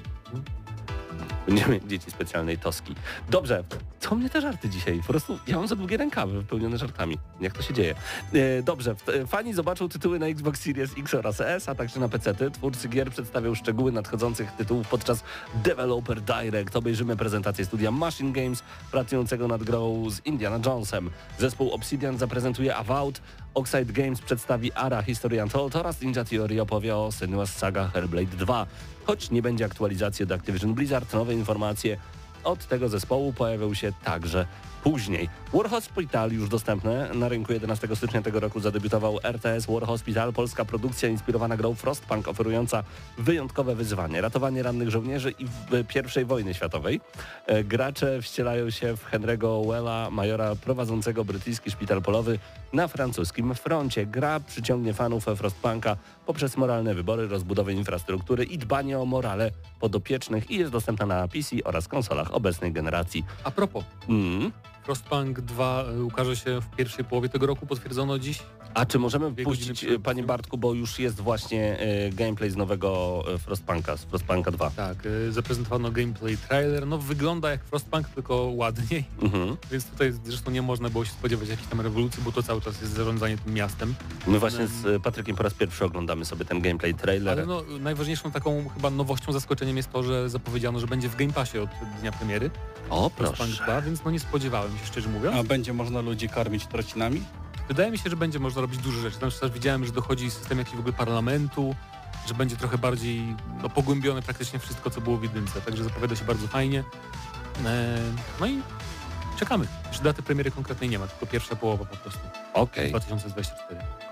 B: Będziemy mieć dzieci specjalnej Toski. Dobrze, co mnie te żarty dzisiaj? Po prostu ja mam za długie rękawy wypełnione żartami. Jak to się dzieje? E, dobrze, w, fani zobaczą tytuły na Xbox Series X oraz S, a także na pecety. Twórcy gier przedstawią szczegóły nadchodzących tytułów podczas Developer Direct. Obejrzymy prezentację studia Machine Games pracującego nad grą z Indiana Jonesem. Zespół Obsidian zaprezentuje Avowed, Oxide Games przedstawi Ara History Untold oraz Ninja Theory opowie o Senua's Saga Hellblade dwa. Choć nie będzie aktualizacji od Activision Blizzard, nowe informacje od tego zespołu pojawią się także później. War Hospital już dostępne. Na rynku jedenastego stycznia tego roku zadebiutował R T S War Hospital, polska produkcja inspirowana grą Frostpunk, oferująca wyjątkowe wyzwanie. Ratowanie rannych żołnierzy i w pierwszej wojny światowej. E, gracze wcielają się w Henry'ego Wella, majora prowadzącego brytyjski szpital polowy na francuskim froncie. Gra przyciągnie fanów Frostpunka poprzez moralne wybory, rozbudowę infrastruktury i dbanie o morale podopiecznych i jest dostępna na P C oraz konsolach obecnej generacji.
G: a propos,
B: Mm.
G: Frostpunk dwa ukaże się w pierwszej połowie tego roku, potwierdzono dziś.
B: A czy możemy
G: Dwie
B: puścić,
G: godziny przed-
B: panie Bartku, bo już jest właśnie y, gameplay z nowego y, Frostpunka, z Frostpunka dwa.
G: Tak, y, zaprezentowano gameplay trailer. No wygląda jak Frostpunk, tylko ładniej,
B: Mhm.
G: więc tutaj zresztą nie można było się spodziewać jakiejś tam rewolucji, bo to cały czas jest zarządzanie tym miastem.
B: My właśnie z y, Patrykiem po raz pierwszy oglądamy sobie ten gameplay trailer.
G: Ale no, najważniejszą taką chyba nowością, zaskoczeniem jest to, że zapowiedziano, że będzie w Game Passie od dnia premiery
B: O,
G: Frostpunk
B: proszę.
G: dwa, więc no nie spodziewałem się, szczerze mówiąc.
C: A będzie można ludzi karmić trocinami?
G: Wydaje mi się, że będzie można robić dużo rzeczy. Tam też widziałem, że dochodzi system jakiś w ogóle parlamentu, że będzie trochę bardziej no, pogłębione praktycznie wszystko, co było w jedynce. Także zapowiada się bardzo fajnie. Eee, no i czekamy. Jeszcze daty premiery konkretnej nie ma, tylko pierwsza połowa po prostu.
B: Okej.
G: dwa tysiące dwudziesty czwarty.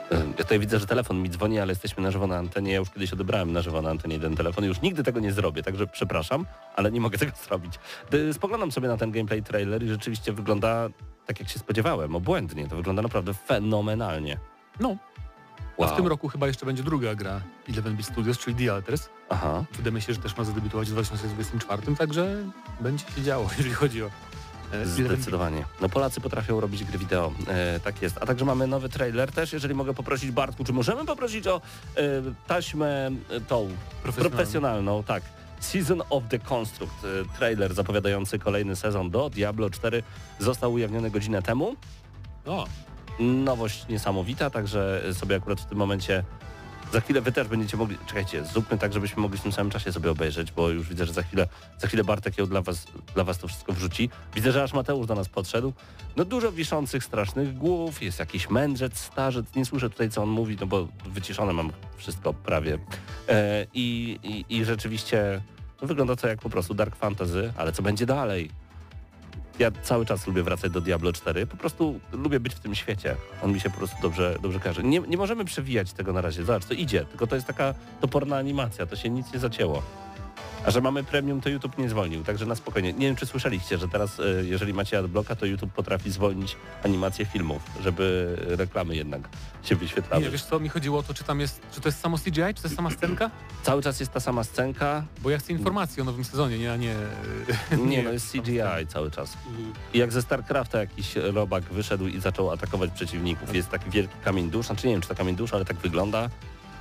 B: Ja tutaj widzę, że telefon mi dzwoni, ale jesteśmy na żywo na antenie. Ja już kiedyś odebrałem na żywo na antenie jeden telefon. Już nigdy tego nie zrobię, także przepraszam, ale nie mogę tego zrobić. Spoglądam sobie na ten gameplay trailer i rzeczywiście wygląda tak, jak się spodziewałem. Obłędnie. To wygląda naprawdę fenomenalnie.
G: No.
B: Wow.
G: A w tym roku chyba jeszcze będzie druga gra Eleven Beat Studios, czyli The Alters.
B: Aha.
G: Wydaje mi się, że też ma zadebiutować w dwa tysiące dwudziestym czwartym, także będzie się działo, jeżeli chodzi o e,
B: Zdecydowanie. No Polacy potrafią robić gry wideo, e, tak jest. A także mamy nowy trailer też, jeżeli mogę poprosić Bartku, czy możemy poprosić o e, taśmę e, tą
G: Profesjonalną.
B: profesjonalną, tak. Season of the Construct, e, trailer zapowiadający kolejny sezon do Diablo cztery został ujawniony godzinę temu.
G: O,
B: Nowość niesamowita, także sobie akurat w tym momencie za chwilę wy też będziecie mogli, czekajcie, zróbmy tak, żebyśmy mogli w tym samym czasie sobie obejrzeć, bo już widzę, że za chwilę, za chwilę Bartek ją dla was, dla was to wszystko wrzuci. Widzę, że aż Mateusz do nas podszedł. No dużo wiszących, strasznych głów, jest jakiś mędrzec, starzec, nie słyszę tutaj co on mówi, no bo wyciszone mam wszystko prawie. E, i, i, I rzeczywiście no, wygląda to jak po prostu dark fantasy, ale co będzie dalej? Ja cały czas lubię wracać do Diablo cztery, po prostu lubię być w tym świecie. On mi się po prostu dobrze, dobrze kojarzy. Nie, nie możemy przewijać tego na razie, zobacz, to idzie, tylko to jest taka toporna animacja, to się nic nie zacięło. A że mamy premium, to YouTube nie zwolnił, także na spokojnie. Nie wiem, czy słyszeliście, że teraz, jeżeli macie adblocka, to YouTube potrafi zwolnić animację filmów, żeby reklamy jednak się wyświetlały.
G: nie, wiesz co, mi chodziło o to, czy tam jest, czy to jest samo C G I, czy to jest sama scenka?
B: Cały czas jest ta sama scenka.
G: Bo ja chcę informacji o nowym sezonie, nie, a nie...
B: Nie, no jest C G I cały czas. I jak ze StarCrafta jakiś robak wyszedł i zaczął atakować przeciwników. Jest taki wielki kamień dusz, znaczy nie wiem, czy to kamień dusz, ale tak wygląda.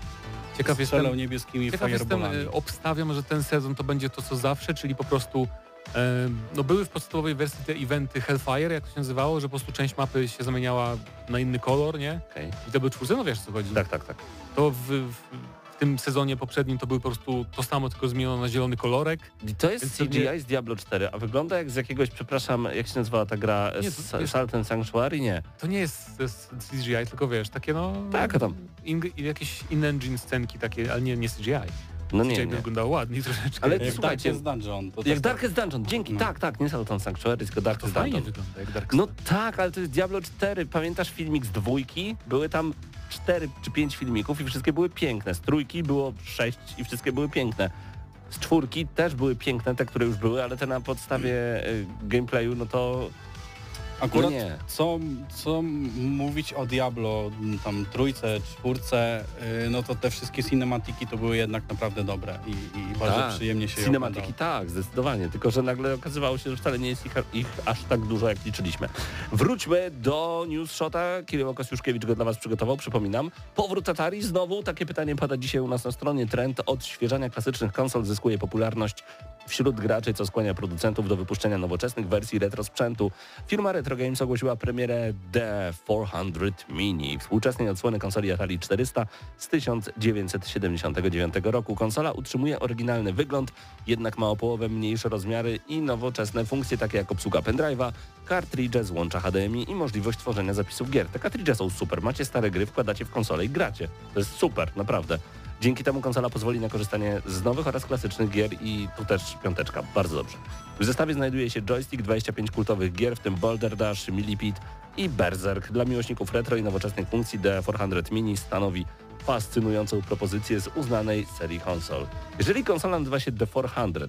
G: Ciekaw jestem,
C: Strzelał niebieskimi
G: ciekaw jestem,
C: fireballami.
G: e, obstawiam, że ten sezon to będzie to, co zawsze, czyli po prostu e, no były w podstawowej wersji te eventy Hellfire, jak to się nazywało, że po prostu część mapy się zamieniała na inny kolor, nie?
B: Okay.
G: I to były czwórce, no wiesz, o co chodzi.
B: Tak, tak, tak.
G: To w, w, w tym sezonie poprzednim to były po prostu to samo, tylko zmieniono na zielony kolorek.
B: I to jest
G: Więc
B: C G I
G: sobie-
B: z Diablo cztery, a wygląda jak z jakiegoś, przepraszam, jak się nazywała ta gra,
G: Nie, to
B: Sa-
G: wiesz-
B: Salt and Sanctuary? Nie.
G: To nie jest to jest C G I, tylko wiesz, takie no...
B: Tak, a tam.
G: In, jakieś in-engine scenki takie, ale nie, nie C G I.
B: No
G: C G I
B: nie,
G: by
B: nie.
G: wyglądało ładniej troszeczkę.
B: Ale
C: Jak
B: słuchajcie,
C: Darkest Dungeon. To
B: Jak
C: też
B: Darkest Dungeon, dzięki,
C: No.
B: tak, tak, nie Salt and Sanctuary, tylko
G: to
B: Darkest
G: fajnie
B: Dungeon.
G: wygląda, jak Dark
B: No tak, ale to jest Diablo cztery. Pamiętasz filmik z dwójki? Były tam cztery czy pięć filmików i wszystkie były piękne. Z trójki było sześć i wszystkie były piękne. Z czwórki też były piękne, te, które już były, ale te na podstawie y, gameplayu, no to
C: Akurat
B: no nie.
C: co, co mówić o Diablo, m, tam trójce, czwórce, yy, no to te wszystkie cinematiki to były jednak naprawdę dobre i, i bardzo
B: Tak.
C: przyjemnie się je
B: Cinematyki
C: oglądało.
B: tak, zdecydowanie, tylko że nagle okazywało się, że wcale nie jest ich, ich aż tak dużo, jak liczyliśmy. Wróćmy do News Shota. Kirill Kosiuszkiewicz go dla was przygotował, przypominam. Powrót Atari, znowu takie pytanie pada dzisiaj u nas na stronie. Trend odświeżania klasycznych konsol zyskuje popularność wśród graczy, co skłania producentów do wypuszczenia nowoczesnych wersji retro sprzętu. Firma Retro Games ogłosiła premierę The czterysta Mini, współczesnej odsłony konsoli Atari czterysta z tysiąc dziewięćset siedemdziesiątego dziewiątego roku. Konsola utrzymuje oryginalny wygląd, jednak ma o połowę mniejsze rozmiary i nowoczesne funkcje takie jak obsługa pendrive'a, kartridże, złącza H D M I i możliwość tworzenia zapisów gier. Te kartridże są super, macie stare gry, wkładacie w konsolę i gracie. To jest super, naprawdę. Dzięki temu konsola pozwoli na korzystanie z nowych oraz klasycznych gier i tu też piąteczka, bardzo dobrze. W zestawie znajduje się joystick, dwadzieścia pięć kultowych gier, w tym Boulder Dash, Millipede i Berserk. Dla miłośników retro i nowoczesnych funkcji The czterysta Mini stanowi fascynującą propozycję z uznanej serii konsol. Jeżeli konsola nazywa się The czterysta,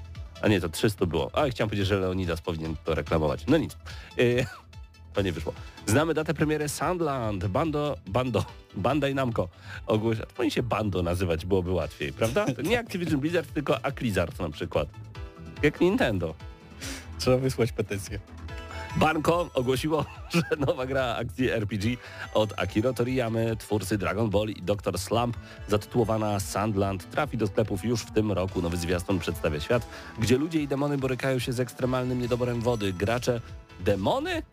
B: a nie, to trzysta było, a chciałem powiedzieć, że Leonidas powinien to reklamować, no nic. Yy, to nie wyszło. Znamy datę premiery Sandland, Bando, Bando, Bandai Namco ogłosiła. To powinien się Bando nazywać, byłoby łatwiej, prawda? To nie Activision Blizzard, tylko Aclizard na przykład. Jak Nintendo.
C: Trzeba wysłać petycję.
B: Banco ogłosiło, że nowa gra akcji R P G od Akira Toriyamy, twórcy Dragon Ball i doktor Slump, zatytułowana Sandland, trafi do sklepów już w tym roku. Nowy zwiastun przedstawia świat, gdzie ludzie i demony borykają się z ekstremalnym niedoborem wody. Gracze... Demony?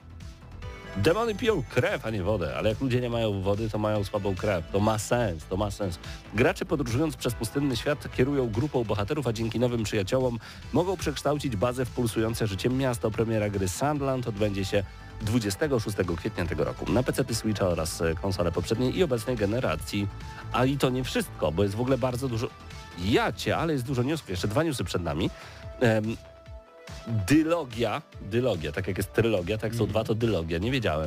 B: Demony piją krew, a nie wodę, ale jak ludzie nie mają wody, to mają słabą krew. To ma sens, to ma sens. Gracze podróżując przez pustynny świat kierują grupą bohaterów, a dzięki nowym przyjaciołom mogą przekształcić bazę w pulsujące życiem miasto. Premiera gry Sandland odbędzie się dwudziestego szóstego kwietnia tego roku na P C, Switcha oraz konsole poprzedniej i obecnej generacji. A i to nie wszystko, bo jest w ogóle bardzo dużo... Jacie, ale jest dużo newsów, jeszcze dwa newsy przed nami. Um, Dylogia, dylogia, tak jak jest trylogia, tak jak są dwa, to dylogia, nie wiedziałem.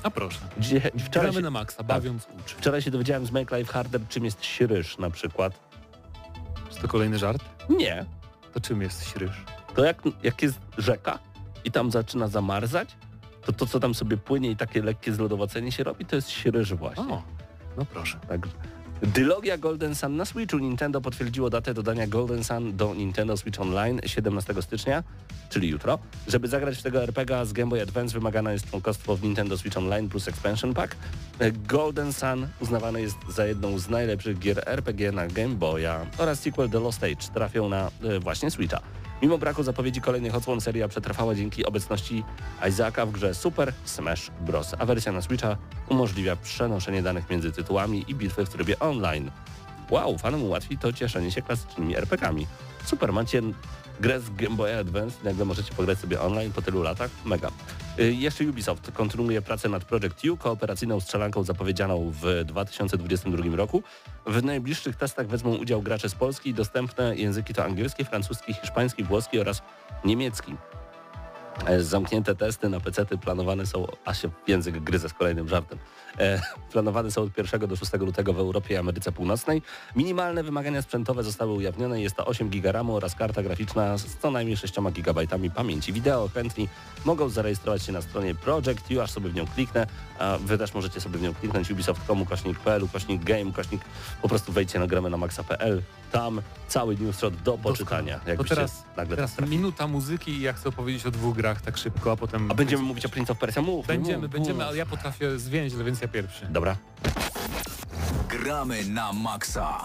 G: A proszę.
B: Dzisiaj, wczoraj,
G: Gramy
B: się,
G: na maksa, bawiąc uczy.
B: wczoraj się dowiedziałem z Make Life Harder, czym jest śryż na przykład.
G: Czy to kolejny żart?
B: Nie.
G: To czym jest śryż?
B: To jak, jak jest rzeka i tam zaczyna zamarzać, to to, co tam sobie płynie i takie lekkie zlodowacenie się robi, to jest śryż właśnie.
G: O, no proszę.
B: Także dylogia Golden Sun na Switchu. Nintendo potwierdziło datę dodania Golden Sun do Nintendo Switch Online siedemnastego stycznia, czyli jutro. Żeby zagrać w tego er pe gie a z Game Boy Advance wymagane jest członkostwo w Nintendo Switch Online plus Expansion Pack. Golden Sun uznawany jest za jedną z najlepszych gier er pe gie na Game Boya oraz sequel The Lost Age trafią na e, właśnie Switcha. Mimo braku zapowiedzi kolejnych odsłon seria przetrwała dzięki obecności Isaaca w grze Super Smash Bros. A wersja na Switcha umożliwia przenoszenie danych między tytułami i bitwy w trybie online. Wow, fanom ułatwi to cieszenie się klasycznymi er pe gie ami. Super, macie grę z Game Boy Advance i nagle możecie pograć sobie online po tylu latach. Mega. Y, jeszcze Ubisoft kontynuuje pracę nad Project U, kooperacyjną strzelanką zapowiedzianą w dwa tysiące dwudziestym drugim roku. W najbliższych testach wezmą udział gracze z Polski i dostępne języki to angielski, francuski, hiszpański, włoski oraz niemiecki. E, Zamknięte testy na pecety planowane są, a się język gryzę z kolejnym żartem, e, planowane są od pierwszego do szóstego lutego w Europie i Ameryce Północnej. Minimalne wymagania sprzętowe zostały ujawnione, jest to osiem giga ramu oraz karta graficzna z co najmniej sześcioma gigabajtami pamięci wideo. Chętni mogą zarejestrować się na stronie Project U, aż sobie w nią kliknę, a wy też możecie sobie w nią kliknąć, ubisoft kropka com, ukośnik kropka p l, ukośnik game, ukośnik, po prostu wejdźcie na gramy na maxa kropka p l, tam cały newsshot do poczytania.
G: To teraz,
B: nagle
G: teraz
B: tak
G: minuta muzyki i ja chcę opowiedzieć o dwóch grach tak szybko, a potem...
B: A będziemy mówić o Prince of Persia? Mów,
G: Będziemy,
B: mów,
G: będziemy,
B: mów.
G: ale ja potrafię zwięźle, więc ja pierwszy.
B: Dobra.
F: Gramy na maksa.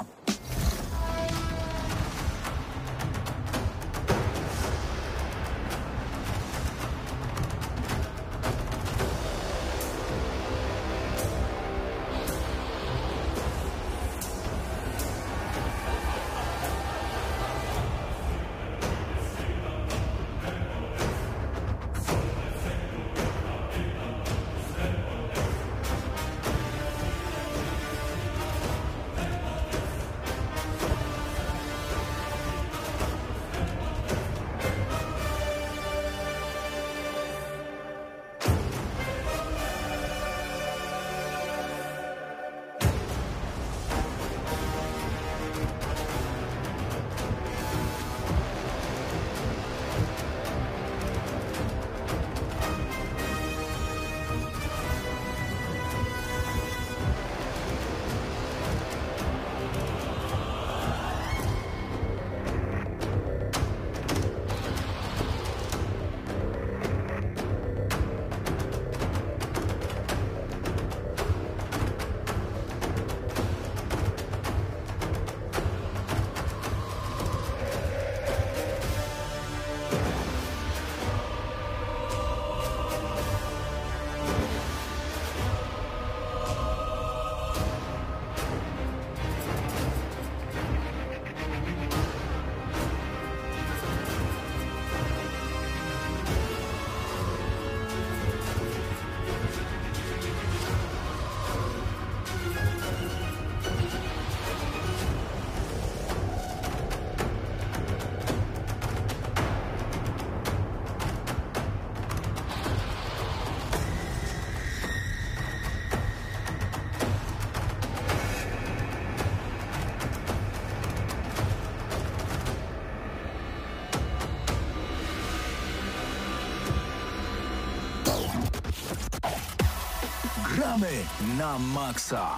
F: Gramy na maksa.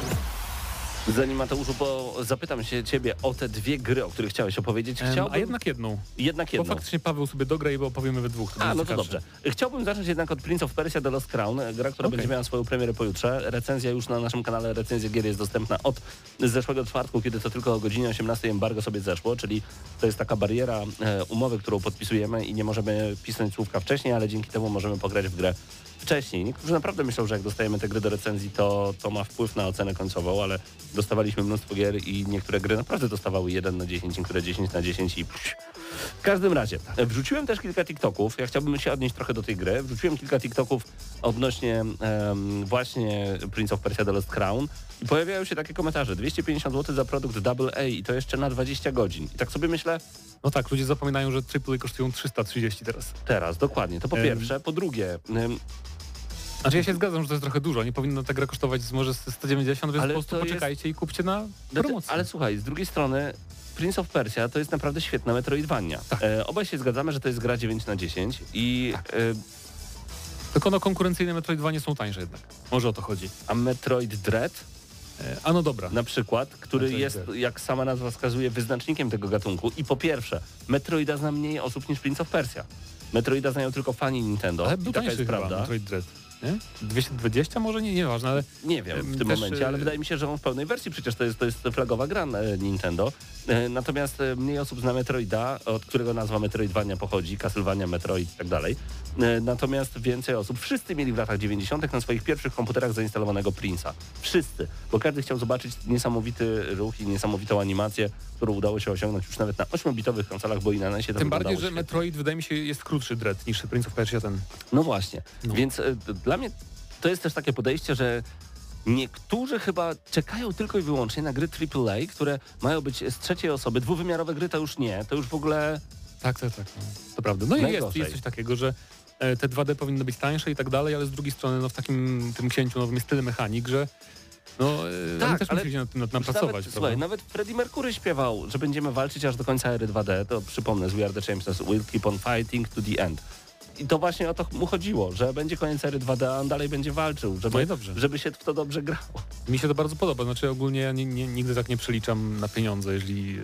B: Zanim Mateuszu, bo zapytam się ciebie o te dwie gry, o których chciałeś opowiedzieć.
G: Em,
B: Chciałbym...
G: A jednak jedną.
B: Jednak jedną.
G: Bo faktycznie Paweł sobie dogra i opowiemy we dwóch. To
B: A,
G: będzie
B: no to
G: ciekawsze.
B: dobrze. Chciałbym zacząć jednak od Prince of Persia The Lost Crown, gra, która
G: Okay.
B: będzie miała swoją premierę pojutrze. Recenzja już na naszym kanale Recenzja Gier jest dostępna od zeszłego czwartku, kiedy to tylko o godzinie osiemnastej embargo sobie zeszło, czyli to jest taka bariera e, umowy, którą podpisujemy i nie możemy pisać słówka wcześniej, ale dzięki temu możemy pograć w grę wcześniej. Niektórzy naprawdę myślą, że jak dostajemy te gry do recenzji, to, to ma wpływ na ocenę końcową, ale dostawaliśmy mnóstwo gier i niektóre gry naprawdę dostawały jeden na dziesięć, niektóre dziesięć na dziesięć i psz. W każdym razie, wrzuciłem też kilka TikToków, ja chciałbym się odnieść trochę do tej gry, wrzuciłem kilka TikToków odnośnie um, właśnie Prince of Persia The Lost Crown i pojawiają się takie komentarze, dwieście pięćdziesiąt złotych za produkt double A i to jeszcze na dwadzieścia godzin. I tak sobie myślę,
G: No tak, ludzie zapominają, że triple A kosztują trzysta trzydzieści teraz.
B: teraz, dokładnie, to po
G: Em.
B: pierwsze. Po drugie, ym,
G: Znaczy ja się zgadzam, że to jest trochę dużo. Nie powinno ta gra kosztować z może sto dziewięćdziesiąt, więc
B: Ale
G: po prostu
B: to
G: poczekajcie
B: jest...
G: i kupcie na
B: Znaczy,
G: promocję.
B: ale słuchaj, z drugiej strony Prince of Persia to jest naprawdę świetna Metroidvania.
G: Tak.
B: E, obaj się zgadzamy, że to jest gra dziewięć na dziesięć i
G: Tak.
B: e,
G: Tylko no konkurencyjne Metroidvanie są tańsze jednak. Może o to chodzi.
B: a Metroid Dread
G: E, a no dobra.
B: na przykład, który
G: Metroid
B: jest,
G: Dread.
B: jak sama nazwa wskazuje, wyznacznikiem tego gatunku i po pierwsze, Metroida zna mniej osób niż Prince of Persia. Metroida znają tylko fani Nintendo
G: Ale
B: i
G: był
B: taka
G: tańszy
B: jest
G: chyba
B: prawda.
G: Metroid Dread. Nie? dwieście dwadzieścia może? Nie, nieważne, ale
B: Nie wiem w tym
G: Też,
B: momencie, ale
G: e,
B: wydaje mi się, że on w pełnej wersji przecież to jest, to jest flagowa gra e, Nintendo. E, Natomiast e, mniej osób zna Metroida, od którego nazwa Metroidvania pochodzi, Castlevania, Metroid i tak dalej. E, Natomiast więcej osób, wszyscy mieli w latach dziewięćdziesiątych na swoich pierwszych komputerach zainstalowanego Prince'a. Wszyscy, bo każdy chciał zobaczyć niesamowity ruch i niesamowitą animację, którą udało się osiągnąć już nawet na ośmiobitowych konsolach, bo i na nesie to
G: tym bardziej,
B: wyglądało
G: że
B: świetnie.
G: Metroid wydaje mi się jest krótszy Dread niż Prince of Persia ten.
B: No właśnie,
G: No.
B: więc e, d- dla mnie to jest też takie podejście, że niektórzy chyba czekają tylko i wyłącznie na gry triple A, które mają być z trzeciej osoby. Dwuwymiarowe gry to już nie, to już w ogóle...
G: Tak, tak, tak. No. To prawda. No i jest,
B: Najgorzej.
G: jest coś takiego, że e, te dwa D powinny być tańsze i tak dalej, ale z drugiej strony no, w takim tym księciu nowym jest tyle mechanik, że no, e,
B: Tak,
G: oni też
B: ale
G: musieli nad tym nad,
B: Już
G: napracować.
B: Nawet, słuchaj, nawet Freddie Mercury śpiewał, że będziemy walczyć aż do końca ery dwa D. To przypomnę, z We Are The Champions, we'll keep on fighting to the end. I to właśnie o to mu chodziło, że będzie koniec ery dwa D, a on dalej będzie walczył, żeby,
G: No i dobrze.
B: żeby się w to dobrze grało.
G: Mi się to bardzo podoba, znaczy ogólnie ja nie, nie, nigdy tak nie przeliczam na pieniądze, jeżeli... E,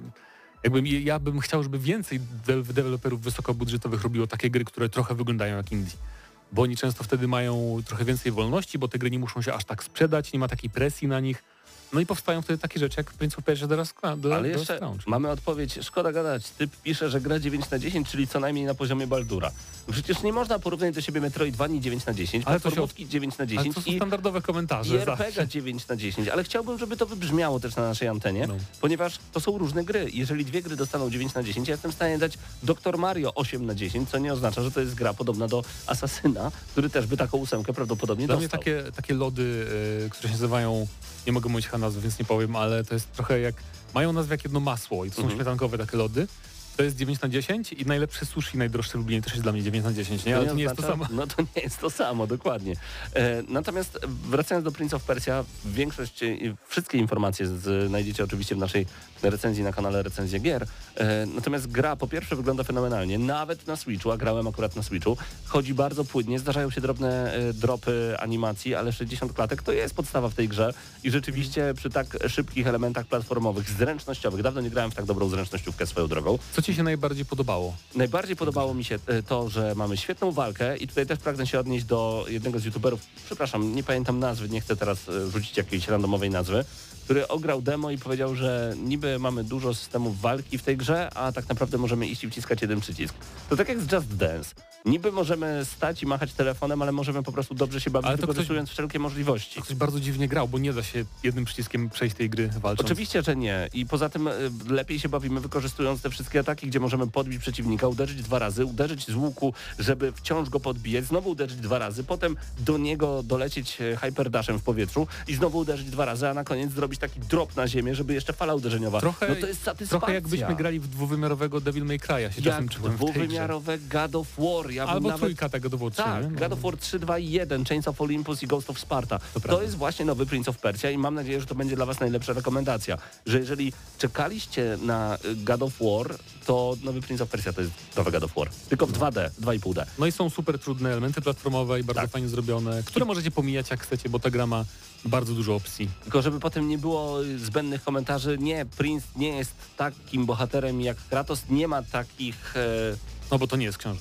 G: jakbym, ja bym chciał, żeby więcej de- deweloperów wysokobudżetowych robiło takie gry, które trochę wyglądają jak indie. Bo oni często wtedy mają trochę więcej wolności, bo te gry nie muszą się aż tak sprzedać, nie ma takiej presji na nich. No i powstają wtedy takie rzeczy jak Prince of Persia do, do,
B: Ale
G: do
B: jeszcze
G: Crown.
B: mamy odpowiedź, szkoda gadać, typ pisze, że gra dziewięć na dziesięć, czyli co najmniej na poziomie Baldura. Przecież nie można porównać do siebie Metroidvanii dziewięć na dziesięć,
G: Ale to się
B: platformówki dziewięć na
G: Ale
B: dziesięć
G: to są
B: i
G: standardowe
B: I
G: komentarze.
B: R P
G: zawsze.
B: G dziewięć na dziesięć, ale chciałbym, żeby to wybrzmiało też na naszej antenie,
G: No.
B: ponieważ to są różne gry. Jeżeli dwie gry dostaną dziewięć na dziesięć, ja jestem w stanie dać Doktor Mario osiem na dziesięć, co nie oznacza, że to jest gra podobna do Asasyna, który też by taką ósemkę prawdopodobnie
G: Dla
B: dostał.
G: mnie takie, takie lody, y, które się nazywają, nie mogę mówić chyba nazwy, więc nie powiem, ale to jest trochę jak, mają nazwę jak jedno masło i to są
B: Mhm.
G: śmietankowe takie lody. To jest dziewięć na dziesięć i najlepsze sushi, najdroższe lubienie też jest dla mnie dziewięć na dziesięć, nie? Ale to nie jest to
B: oznacza-
G: samo.
B: No to nie jest to samo, dokładnie. E, natomiast wracając do Prince of Persia, większość, e, wszystkie informacje z, znajdziecie oczywiście w naszej recenzji na kanale Recenzja Gier. E, natomiast gra po pierwsze wygląda fenomenalnie, nawet na Switchu, a grałem akurat na Switchu. Chodzi bardzo płynnie, zdarzają się drobne e, dropy animacji, ale sześćdziesiąt klatek to jest podstawa w tej grze i rzeczywiście przy tak szybkich elementach platformowych, zręcznościowych, dawno nie grałem w tak dobrą zręcznościówkę swoją drogą.
G: Co ci się najbardziej podobało?
B: Najbardziej podobało mi się e, to, że mamy świetną walkę i tutaj też pragnę się odnieść do jednego z youtuberów, przepraszam, nie pamiętam nazwy, nie chcę teraz e, rzucić jakiejś randomowej nazwy, który ograł demo i powiedział, że niby mamy dużo systemów walki w tej grze, a tak naprawdę możemy iść i wciskać jeden przycisk. To tak jak z Just Dance. Niby możemy stać i machać telefonem, ale możemy po prostu dobrze się bawić,
G: Ale to ktoś-
B: wykorzystując wszelkie możliwości.
G: Ktoś bardzo dziwnie grał, bo nie da się jednym przyciskiem przejść tej gry walcząc.
B: Oczywiście, że nie. I poza tym y, lepiej się bawimy wykorzystując te wszystkie ataki, gdzie możemy podbić przeciwnika, uderzyć dwa razy, uderzyć z łuku, żeby wciąż go podbijać, znowu uderzyć dwa razy, potem do niego dolecieć e, hyperdashem w powietrzu i znowu uderzyć dwa razy, a na koniec zrobić taki drop na ziemię, żeby jeszcze fala uderzeniowa.
G: Trochę-
B: no to jest satysfakcja.
G: Trochę jakbyśmy grali w dwuwymiarowego Devil May Cry'a się czasem
B: Jak
G: czułem w tej grze.
B: dwuwymiarowe God of War. Ja bym
G: Albo
B: nawet...
G: trójka tego dowódcy,
B: Tak,
G: nie?
B: God of War trzy, dwa i jeden, Chains of Olympus i Ghost of Sparta. To,
G: prawda.
B: jest właśnie nowy Prince of Persia i mam nadzieję, że to będzie dla was najlepsza rekomendacja. Że jeżeli czekaliście na y, God of War, to nowy Prince of Persia to jest nowy God of War. Tylko w dwa D, dwa i pół D.
G: No i są super trudne elementy platformowe i bardzo
B: Tak.
G: fajnie zrobione, które możecie pomijać jak chcecie, bo ta gra ma bardzo dużo opcji.
B: Tylko żeby potem nie było y, zbędnych komentarzy, nie, Prince nie jest takim bohaterem jak Kratos, nie ma takich... E,
G: No bo to nie jest książka.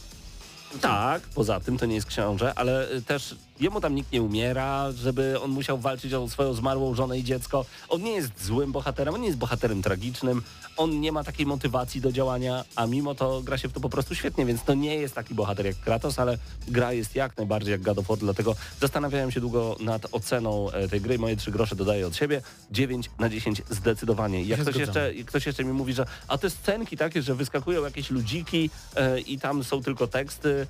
B: Tak, poza tym to nie jest książę, ale y, też jemu tam nikt nie umiera, żeby on musiał walczyć o swoją zmarłą żonę i dziecko. On nie jest złym bohaterem, on nie jest bohaterem tragicznym, on nie ma takiej motywacji do działania, a mimo to gra się w to po prostu świetnie, więc to nie jest taki bohater jak Kratos, ale gra jest jak najbardziej jak God of War, dlatego zastanawiałem się długo nad oceną e, tej gry. Moje trzy grosze dodaję od siebie. dziewięć na dziesięć zdecydowanie. I Jak
G: się
B: ktoś
G: zgadzam.
B: jeszcze, ktoś jeszcze mi mówi, że a te scenki takie, że wyskakują jakieś ludziki e, i tam są tylko teksty,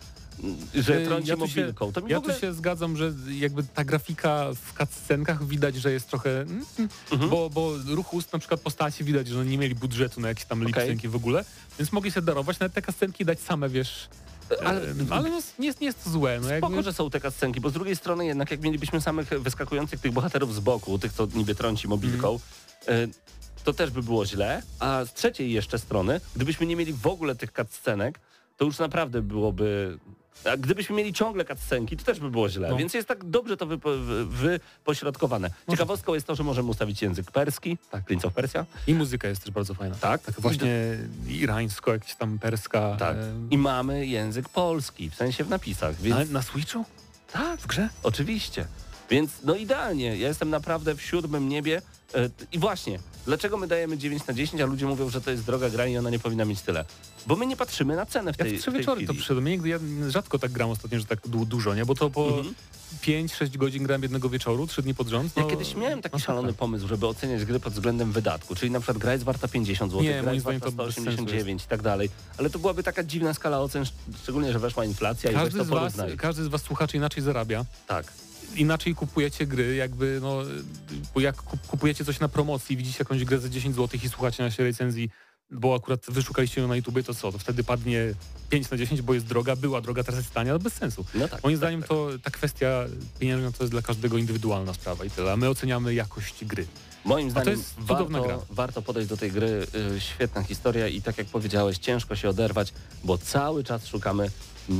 B: że
G: Yy,
B: trąci
G: ja tu się-
B: mobilką. To mi
G: Ja
B: w ogóle...
G: tu się zgadzam, że jakby ta grafika w cutscenkach widać, że jest trochę... mm, mm,
B: Mhm.
G: Bo, bo ruch ust na przykład postaci widać, że nie mieli budżetu na jakieś tam
B: Okej.
G: lip-synki w ogóle, więc mogli się darować, nawet te cutscenki dać same, wiesz,
B: Ale,
G: ale no, nie, jest, nie jest to złe. No
B: spoko,
G: jakby...
B: że są te cutscenki, bo z drugiej strony jednak jak mielibyśmy samych wyskakujących tych bohaterów z boku, tych co niby trąci mobilką, mm. to też by było źle, a z trzeciej jeszcze strony, gdybyśmy nie mieli w ogóle tych cutscenek, to już naprawdę byłoby... A gdybyśmy mieli ciągle cutscenki, to też by było źle, no. Więc jest tak dobrze to wypo, wypośrodkowane. Ciekawostką jest to, że możemy ustawić język perski, tak, Prince of Persia.
G: I muzyka jest też bardzo fajna.
B: Tak.
G: Tak właśnie irańsko, jakieś tam perska.
B: Tak. I mamy język polski, w sensie w napisach. Więc...
G: Ale na Switchu?
B: Tak.
G: W grze?
B: Oczywiście. Więc no idealnie, ja jestem naprawdę w siódmym niebie. I właśnie, dlaczego my dajemy dziewięć na dziesięć, a ludzie mówią, że to jest droga gra i ona nie powinna mieć tyle? Bo my nie patrzymy na cenę w tej,
G: ja w trzy
B: w tej
G: wieczory
B: chwili.
G: to przyszedłem. Ja, nigdy, ja rzadko tak gram ostatnio, że tak du- dużo, nie? Bo to po mhm. pięć sześć godzin grałem jednego wieczoru, trzy dni pod rząd. No,
B: ja kiedyś miałem taki
G: no,
B: szalony
G: tak.
B: pomysł, żeby oceniać gry pod względem wydatku. Czyli na przykład gra jest warta pięćdziesiąt złotych,
G: nie,
B: gra jest
G: moim
B: warta
G: zdaniem to
B: sto osiemdziesiąt dziewięć i tak dalej. Ale to byłaby taka dziwna skala ocen, szczególnie, że weszła inflacja
G: każdy
B: i weź to
G: z was,
B: porównaj.
G: Każdy z was słuchaczy inaczej zarabia.
B: Tak.
G: Inaczej kupujecie gry, jakby no, bo jak kupujecie coś na promocji, widzicie jakąś grę za dziesięć złotych i słuchacie naszej recenzji, bo akurat wyszukaliście ją na YouTubie, to co? To wtedy padnie pięć na dziesięć, bo jest droga, była droga, teraz jest tania, to bez sensu.
B: No tak,
G: Moim
B: tak,
G: zdaniem
B: tak.
G: to ta kwestia pieniężna to jest dla każdego indywidualna sprawa i tyle, a my oceniamy jakość gry.
B: Moim zdaniem
G: jest cudowna
B: warto,
G: gra.
B: warto podejść do tej gry, yy, świetna historia i tak jak powiedziałeś, ciężko się oderwać, bo cały czas szukamy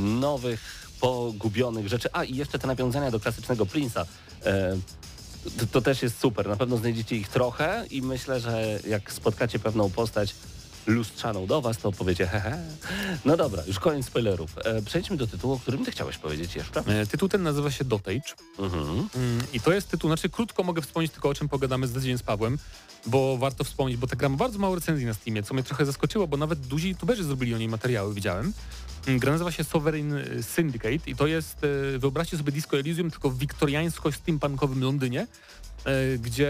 B: nowych, pogubionych rzeczy. A i jeszcze te nawiązania do klasycznego Prince'a. E, to, to też jest super. Na pewno znajdziecie ich trochę i myślę, że jak spotkacie pewną postać lustrzaną do was, to powiecie hehe. No dobra, już koniec spoilerów. E, przejdźmy do tytułu, o którym ty chciałeś powiedzieć jeszcze.
G: E, tytuł ten nazywa się Dotage.
B: Mhm.
G: Mm, I to jest tytuł, znaczy krótko mogę wspomnieć tylko o czym pogadamy za tydzień z Pawłem, bo warto wspomnieć, bo ta gra ma bardzo mało recenzji na Steamie, co mnie trochę zaskoczyło, bo nawet duzi youtuberzy zrobili o niej materiały, widziałem. Gra nazywa się Sovereign Syndicate i to jest, wyobraźcie sobie Disco Elysium, tylko w wiktoriańsko-steampunkowym Londynie, gdzie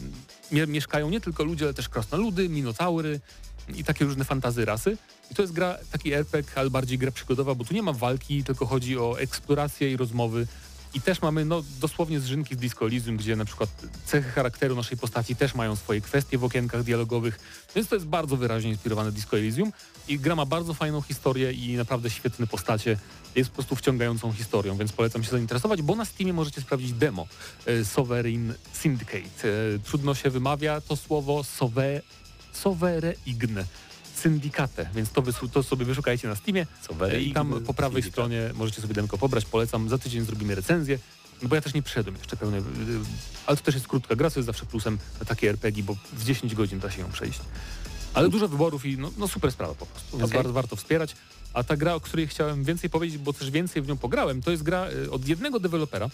G: mieszkają nie tylko ludzie, ale też krasnoludy, minotaury i takie różne fantazy rasy. I to jest gra, taki er pe gie, ale bardziej gra przygodowa, bo tu nie ma walki, tylko chodzi o eksplorację i rozmowy. I też mamy no, dosłownie zżynki z Disco Elysium, gdzie na przykład cechy charakteru naszej postaci też mają swoje kwestie w okienkach dialogowych, więc to jest bardzo wyraźnie inspirowane Disco Elysium i gra ma bardzo fajną historię i naprawdę świetne postacie. Jest po prostu wciągającą historią, więc polecam się zainteresować, bo na Steamie możecie sprawdzić demo e, Sovereign Syndicate. E, trudno się wymawia to słowo sowe, Sovereign Syndicate, więc to, wysł- to sobie wyszukajcie na Steamie i tam po prawej
B: Syndicate.
G: stronie możecie sobie demko pobrać, polecam, za tydzień zrobimy recenzję, no bo ja też nie przyszedłem jeszcze pełnej, ale to też jest krótka gra, co jest zawsze plusem na takie er pe gie, bo w dziesięć godzin da się ją przejść. Ale dużo wyborów i no, no super sprawa po prostu, więc
B: Okay.
G: warto, warto wspierać. A ta gra, o której chciałem więcej powiedzieć, bo też więcej w nią pograłem, to jest gra od jednego dewelopera.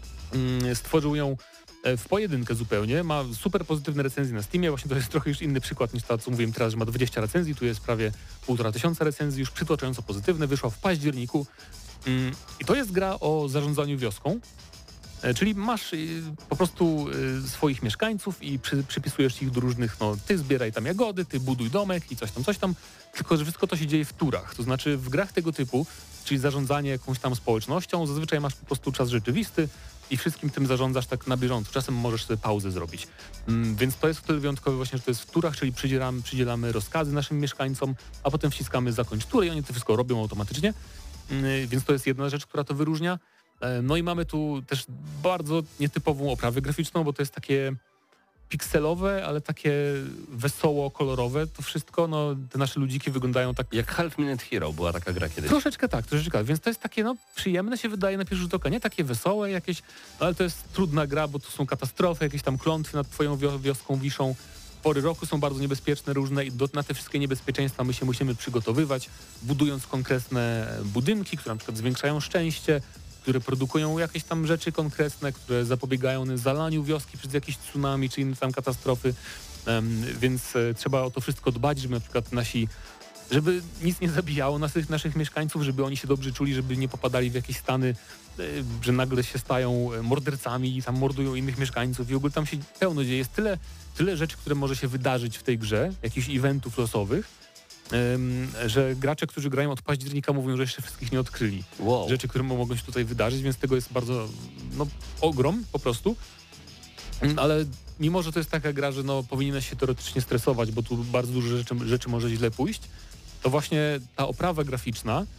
G: Stworzył ją w pojedynkę zupełnie, ma super pozytywne recenzje na Steamie, właśnie to jest trochę już inny przykład niż to, co mówiłem teraz, że ma dwadzieścia recenzji, tu jest prawie półtora tysiąca recenzji, już przytłaczająco pozytywne, wyszła w październiku i to jest gra o zarządzaniu wioską, czyli masz po prostu swoich mieszkańców i przy, przypisujesz ich do różnych, no ty zbieraj tam jagody, ty buduj domek i coś tam, coś tam, tylko że wszystko to się dzieje w turach, to znaczy w grach tego typu, czyli zarządzanie jakąś tam społecznością, zazwyczaj masz po prostu czas rzeczywisty i wszystkim tym zarządzasz tak na bieżąco. Czasem możesz sobie pauzę zrobić. Mm, więc to jest wtedy wyjątkowe właśnie, że to jest w turach, czyli przydzielamy, przydzielamy rozkazy naszym mieszkańcom, a potem wciskamy zakończ turę i oni to wszystko robią automatycznie. Mm, więc to jest jedna rzecz, która to wyróżnia. E, no i mamy tu też bardzo nietypową oprawę graficzną, bo to jest takie pikselowe, ale takie wesoło, kolorowe. To wszystko, no te nasze ludziki wyglądają tak...
B: Jak Half Minute Hero była taka gra kiedyś.
G: Troszeczkę tak, troszeczkę tak. Więc to jest takie, no przyjemne się wydaje na pierwszy rzut oka. Nie takie wesołe jakieś, no, ale to jest trudna gra, bo tu są katastrofy, jakieś tam klątwy nad twoją wio- wioską wiszą. Pory roku są bardzo niebezpieczne, różne i do, na te wszystkie niebezpieczeństwa my się musimy przygotowywać, budując konkretne budynki, które na przykład zwiększają szczęście, które produkują jakieś tam rzeczy konkretne, które zapobiegają zalaniu wioski przez jakieś tsunami czy inne tam katastrofy, um, więc e, trzeba o to wszystko dbać, żeby na przykład nasi, żeby nic nie zabijało naszych, naszych mieszkańców, żeby oni się dobrze czuli, żeby nie popadali w jakieś stany, e, że nagle się stają mordercami i tam mordują innych mieszkańców i w ogóle tam się pełno dzieje. Jest tyle, tyle rzeczy, które może się wydarzyć w tej grze, jakichś eventów losowych, Um, że gracze, którzy grają od października mówią, że jeszcze wszystkich nie odkryli.
B: Wow.
G: Rzeczy, które mogą się tutaj wydarzyć, więc tego jest bardzo, no, ogrom po prostu. Um, ale mimo, że to jest taka gra, że no, powinieneś się teoretycznie stresować, bo tu bardzo dużo rzeczy, rzeczy może źle pójść, to właśnie ta oprawa graficzna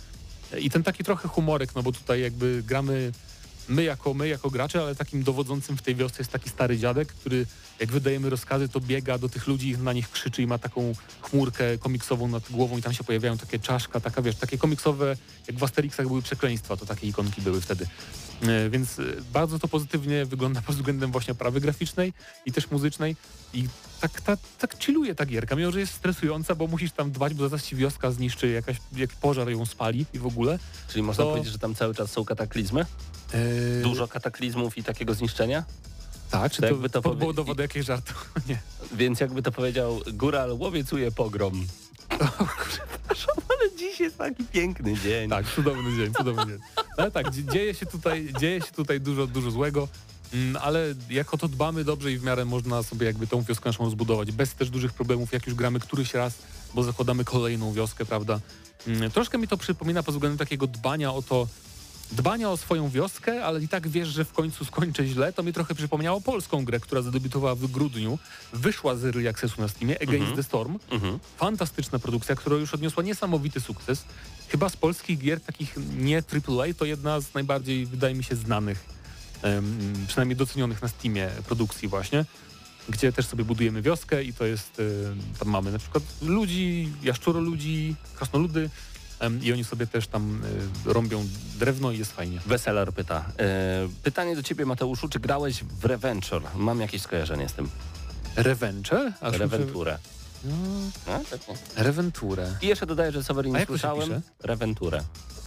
G: I ten taki trochę humorek, no bo tutaj jakby gramy my jako my, jako gracze, ale takim dowodzącym w tej wiosce jest taki stary dziadek, który jak wydajemy rozkazy, to biega do tych ludzi, na nich krzyczy i ma taką chmurkę komiksową nad głową i tam się pojawiają takie czaszka, taka wiesz, takie komiksowe, jak w Asterixach były przekleństwa, to takie ikonki były wtedy. E, więc bardzo to pozytywnie wygląda pod względem właśnie oprawy graficznej i też muzycznej i tak, tak, tak chilluje ta gierka, mimo że jest stresująca, bo musisz tam dbać, bo zaraz ci wioska zniszczy, jakaś, jak pożar ją spali i w ogóle.
B: Czyli można
G: to...
B: powiedzieć, że tam cały czas są kataklizmy?
G: E...
B: Dużo kataklizmów i takiego zniszczenia?
G: Tak, czy
B: to
G: to,
B: jakby to
G: to
B: powie...
G: było dowody jakiegoś żartu? Nie.
B: Więc jakby to powiedział góral, łowiecuje pogrom. Przepraszam, ale dziś jest taki piękny dzień.
G: Tak, cudowny dzień, cudowny dzień. Ale tak, dzieje się tutaj, dzieje się tutaj dużo, dużo złego, ale jak o to dbamy dobrze i w miarę można sobie jakby tą wioskę naszą rozbudować, bez też dużych problemów, jak już gramy któryś raz, bo zakładamy kolejną wioskę, prawda? Troszkę mi to przypomina pod względem takiego dbania o to, dbania o swoją wioskę, ale i tak wiesz, że w końcu skończę źle, to mi trochę przypomniało polską grę, która zadebiutowała w grudniu, wyszła z Early Accessu na Steamie, Against mm-hmm. the Storm. Mm-hmm. Fantastyczna produkcja, która już odniosła niesamowity sukces. Chyba z polskich gier, takich nie triple A, to jedna z najbardziej, wydaje mi się, znanych, um, przynajmniej docenionych na Steamie produkcji właśnie, gdzie też sobie budujemy wioskę i to jest, um, tam mamy na przykład ludzi, jaszczuroludzi, krasnoludy, i oni sobie też tam y, rąbią drewno i jest fajnie.
B: Weselar pyta. E, pytanie do ciebie, Mateuszu, czy grałeś w Reventure? Mam jakieś skojarzenie z tym.
G: Reventure?
B: Reventure.
G: No,
B: no, tak nie.
G: Reventure.
B: I jeszcze dodaję, że Sovereign
G: nie
B: słyszałem. Reventure.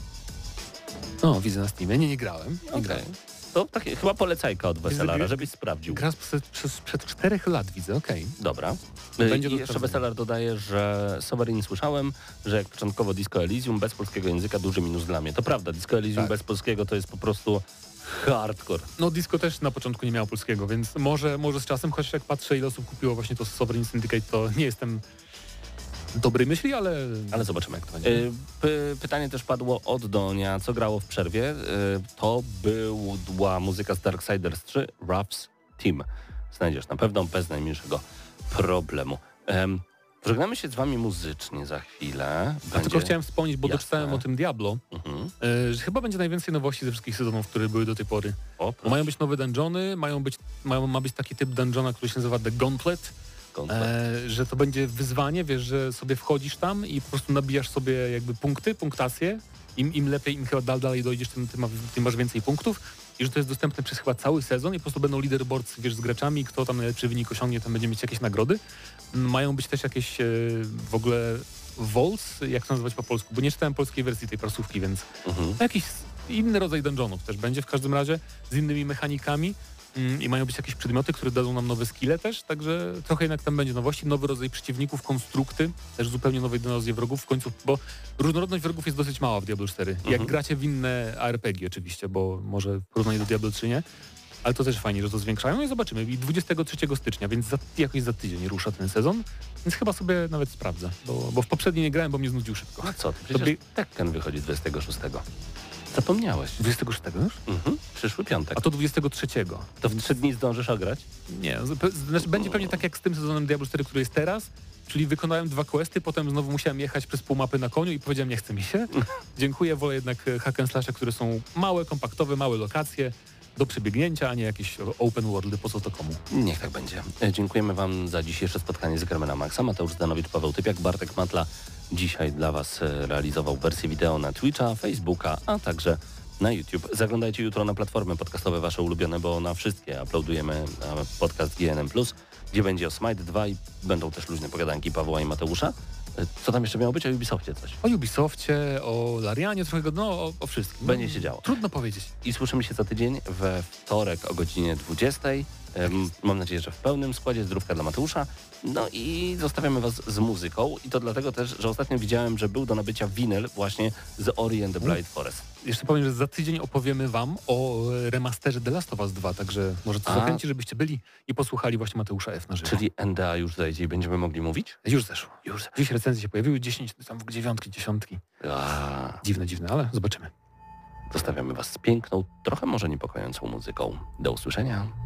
G: No, widzę na Steamie. Nie, nie grałem. Nie
B: okay.
G: grałem.
B: To takie chyba polecajka od Weselara, żebyś sprawdził.
G: Gra przez, przez, przed czterech lat widzę, okej. Okay.
B: Dobra.
G: Będzie
B: I jeszcze Weselar dodaje, że Sovereign słyszałem, że jak początkowo Disco Elysium bez polskiego języka duży minus dla mnie. To prawda, Disco Elysium tak. bez polskiego to jest po prostu hardcore.
G: No Disco też na początku nie miało polskiego, więc może, może z czasem, chociaż jak patrzę ile osób kupiło właśnie to Sovereign Syndicate, to nie jestem dobrej myśli, ale...
B: Ale zobaczymy, jak to będzie. Py- pytanie też padło od Donia, co grało w przerwie. To była muzyka z Darksiders trzy, Ruff's Team. Znajdziesz na pewno bez najmniejszego problemu. Um, Żegnamy się z wami muzycznie za chwilę.
G: Będzie... A tylko chciałem wspomnieć, bo Jasne. doczytałem o tym Diablo,
B: mhm.
G: że chyba będzie najwięcej nowości ze wszystkich sezonów, które były do tej pory.
B: O,
G: mają być nowe dungeony, mają być, mają, ma być taki typ dungeona, który się nazywa The Gauntlet. E, że to będzie wyzwanie, wiesz, że sobie wchodzisz tam i po prostu nabijasz sobie jakby punkty, punktację. Im, im lepiej, im chyba dalej dojdziesz, tym, tym, tym masz więcej punktów. I że to jest dostępne przez chyba cały sezon i po prostu będą leaderboards, wiesz, z graczami, kto tam najlepszy wynik osiągnie, tam będzie mieć jakieś nagrody. Mają być też jakieś e, w ogóle vaults, jak to nazywać po polsku, bo nie czytałem polskiej wersji tej prasówki, więc mhm. jakiś inny rodzaj dungeonów też będzie w każdym razie z innymi mechanikami. I mają być jakieś przedmioty, które dadzą nam nowe skille też, także trochę jednak tam będzie nowości, nowy rodzaj przeciwników, konstrukty, też zupełnie nowej dynastii wrogów w końcu, bo różnorodność wrogów jest dosyć mała w Diablo cztery. Mhm. Jak gracie w inne A R P G oczywiście, bo może w porównaniu do Diablo trzy nie, ale to też fajnie, że to zwiększają i zobaczymy. I dwudziestego trzeciego stycznia, więc za, jakoś za tydzień rusza ten sezon, więc chyba sobie nawet sprawdzę, bo, bo w poprzedniej nie grałem, bo mnie znudził szybko.
B: A co, ty przecież by... Tekken wychodzi dwudziestego szóstego. Zapomniałeś.
G: dwudziestego szóstego już?
B: Mhm. Przyszły piątek.
G: A to dwudziestego trzeciego.
B: To w trzy dni zdążysz ograć?
G: Nie, znaczy będzie pewnie tak jak z tym sezonem Diablo cztery, który jest teraz, czyli wykonałem dwa questy, potem znowu musiałem jechać przez pół mapy na koniu i powiedziałem, nie chce mi się. Dziękuję, wolę jednak hack and slashe, które są małe, kompaktowe, małe lokacje do przebiegnięcia, a nie jakieś open worldy, po co to komu.
B: Niech tak będzie. Dziękujemy wam za dzisiejsze spotkanie z Gramy na Maxa. Mateusz Zdanowicz, Paweł Typiak, Bartek Matla dzisiaj dla was realizował wersję wideo na Twitcha, Facebooka, a także na YouTube. Zaglądajcie jutro na platformy podcastowe wasze ulubione, bo na wszystkie uploadujemy podcast G N M plus, gdzie będzie o Smite dwa i będą też luźne pogadanki Pawła i Mateusza. Co tam jeszcze miało być? O Ubisoftie coś.
G: O Ubisoftie, o Larianie, trochę, no o, o wszystkim.
B: Będzie
G: no,
B: się działo.
G: Trudno powiedzieć.
B: I słyszymy się za tydzień we wtorek o godzinie dwudziestej. Um, mam nadzieję, że w pełnym składzie. Zdrówka dla Mateusza. No i zostawiamy was z muzyką. I to dlatego też, że ostatnio widziałem, że był do nabycia winyl właśnie z Ori and the Blind Forest.
G: Jeszcze powiem, że za tydzień opowiemy wam o remasterze The Last of Us dwa, także może to zachęci, żebyście byli i posłuchali właśnie Mateusza F. na żywo.
B: Czyli N D A już zajdzie i będziemy mogli mówić?
G: Już zeszło. Już zeszło. Dziś recenzje się pojawiły, dziesięć, tam dziewiątki, dziesiątki.
B: A.
G: Dziwne, dziwne, ale zobaczymy.
B: Zostawiamy was z piękną, trochę może niepokojącą muzyką. Do usłyszenia.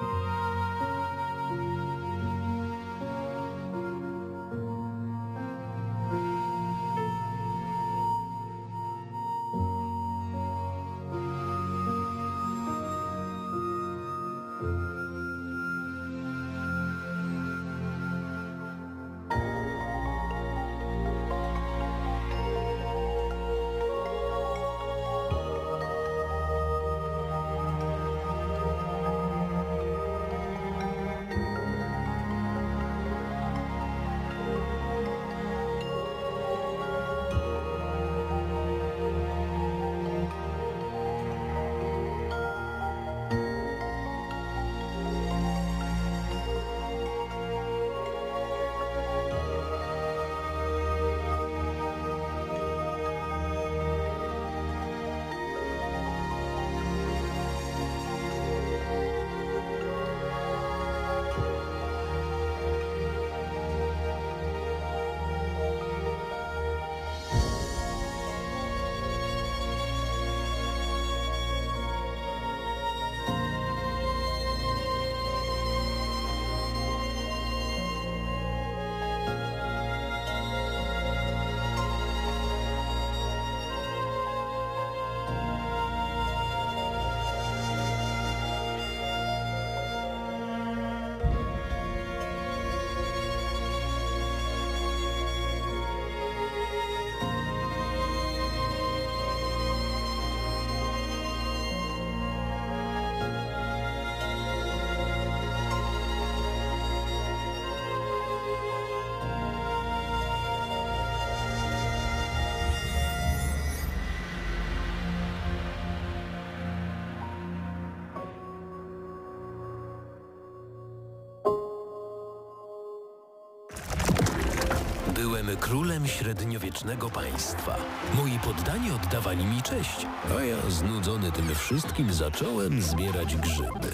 A: Byłem królem średniowiecznego państwa. Moi poddani oddawali mi cześć, a ja znudzony tym wszystkim zacząłem zbierać grzyby.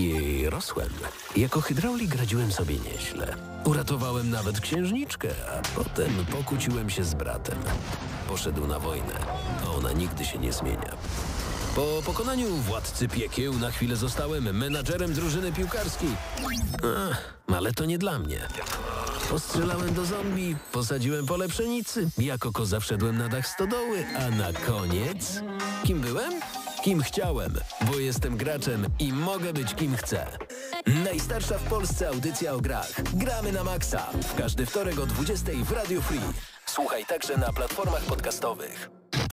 A: I rosłem. Jako hydraulik radziłem sobie nieźle. Uratowałem nawet księżniczkę, a potem pokłóciłem się z bratem. Poszedł na wojnę, a ona nigdy się nie zmienia. Po pokonaniu władcy piekieł na chwilę zostałem menadżerem drużyny piłkarskiej. Ach, ale to nie dla mnie. Postrzelałem do zombie, posadziłem pole pszenicy, jako koza wszedłem na dach stodoły, a na koniec... Kim byłem? Kim chciałem, bo jestem graczem i mogę być kim chcę. Najstarsza w Polsce audycja o grach. Gramy na maksa. W każdy wtorek o dwudziestej w Radio Free. Słuchaj także na platformach podcastowych.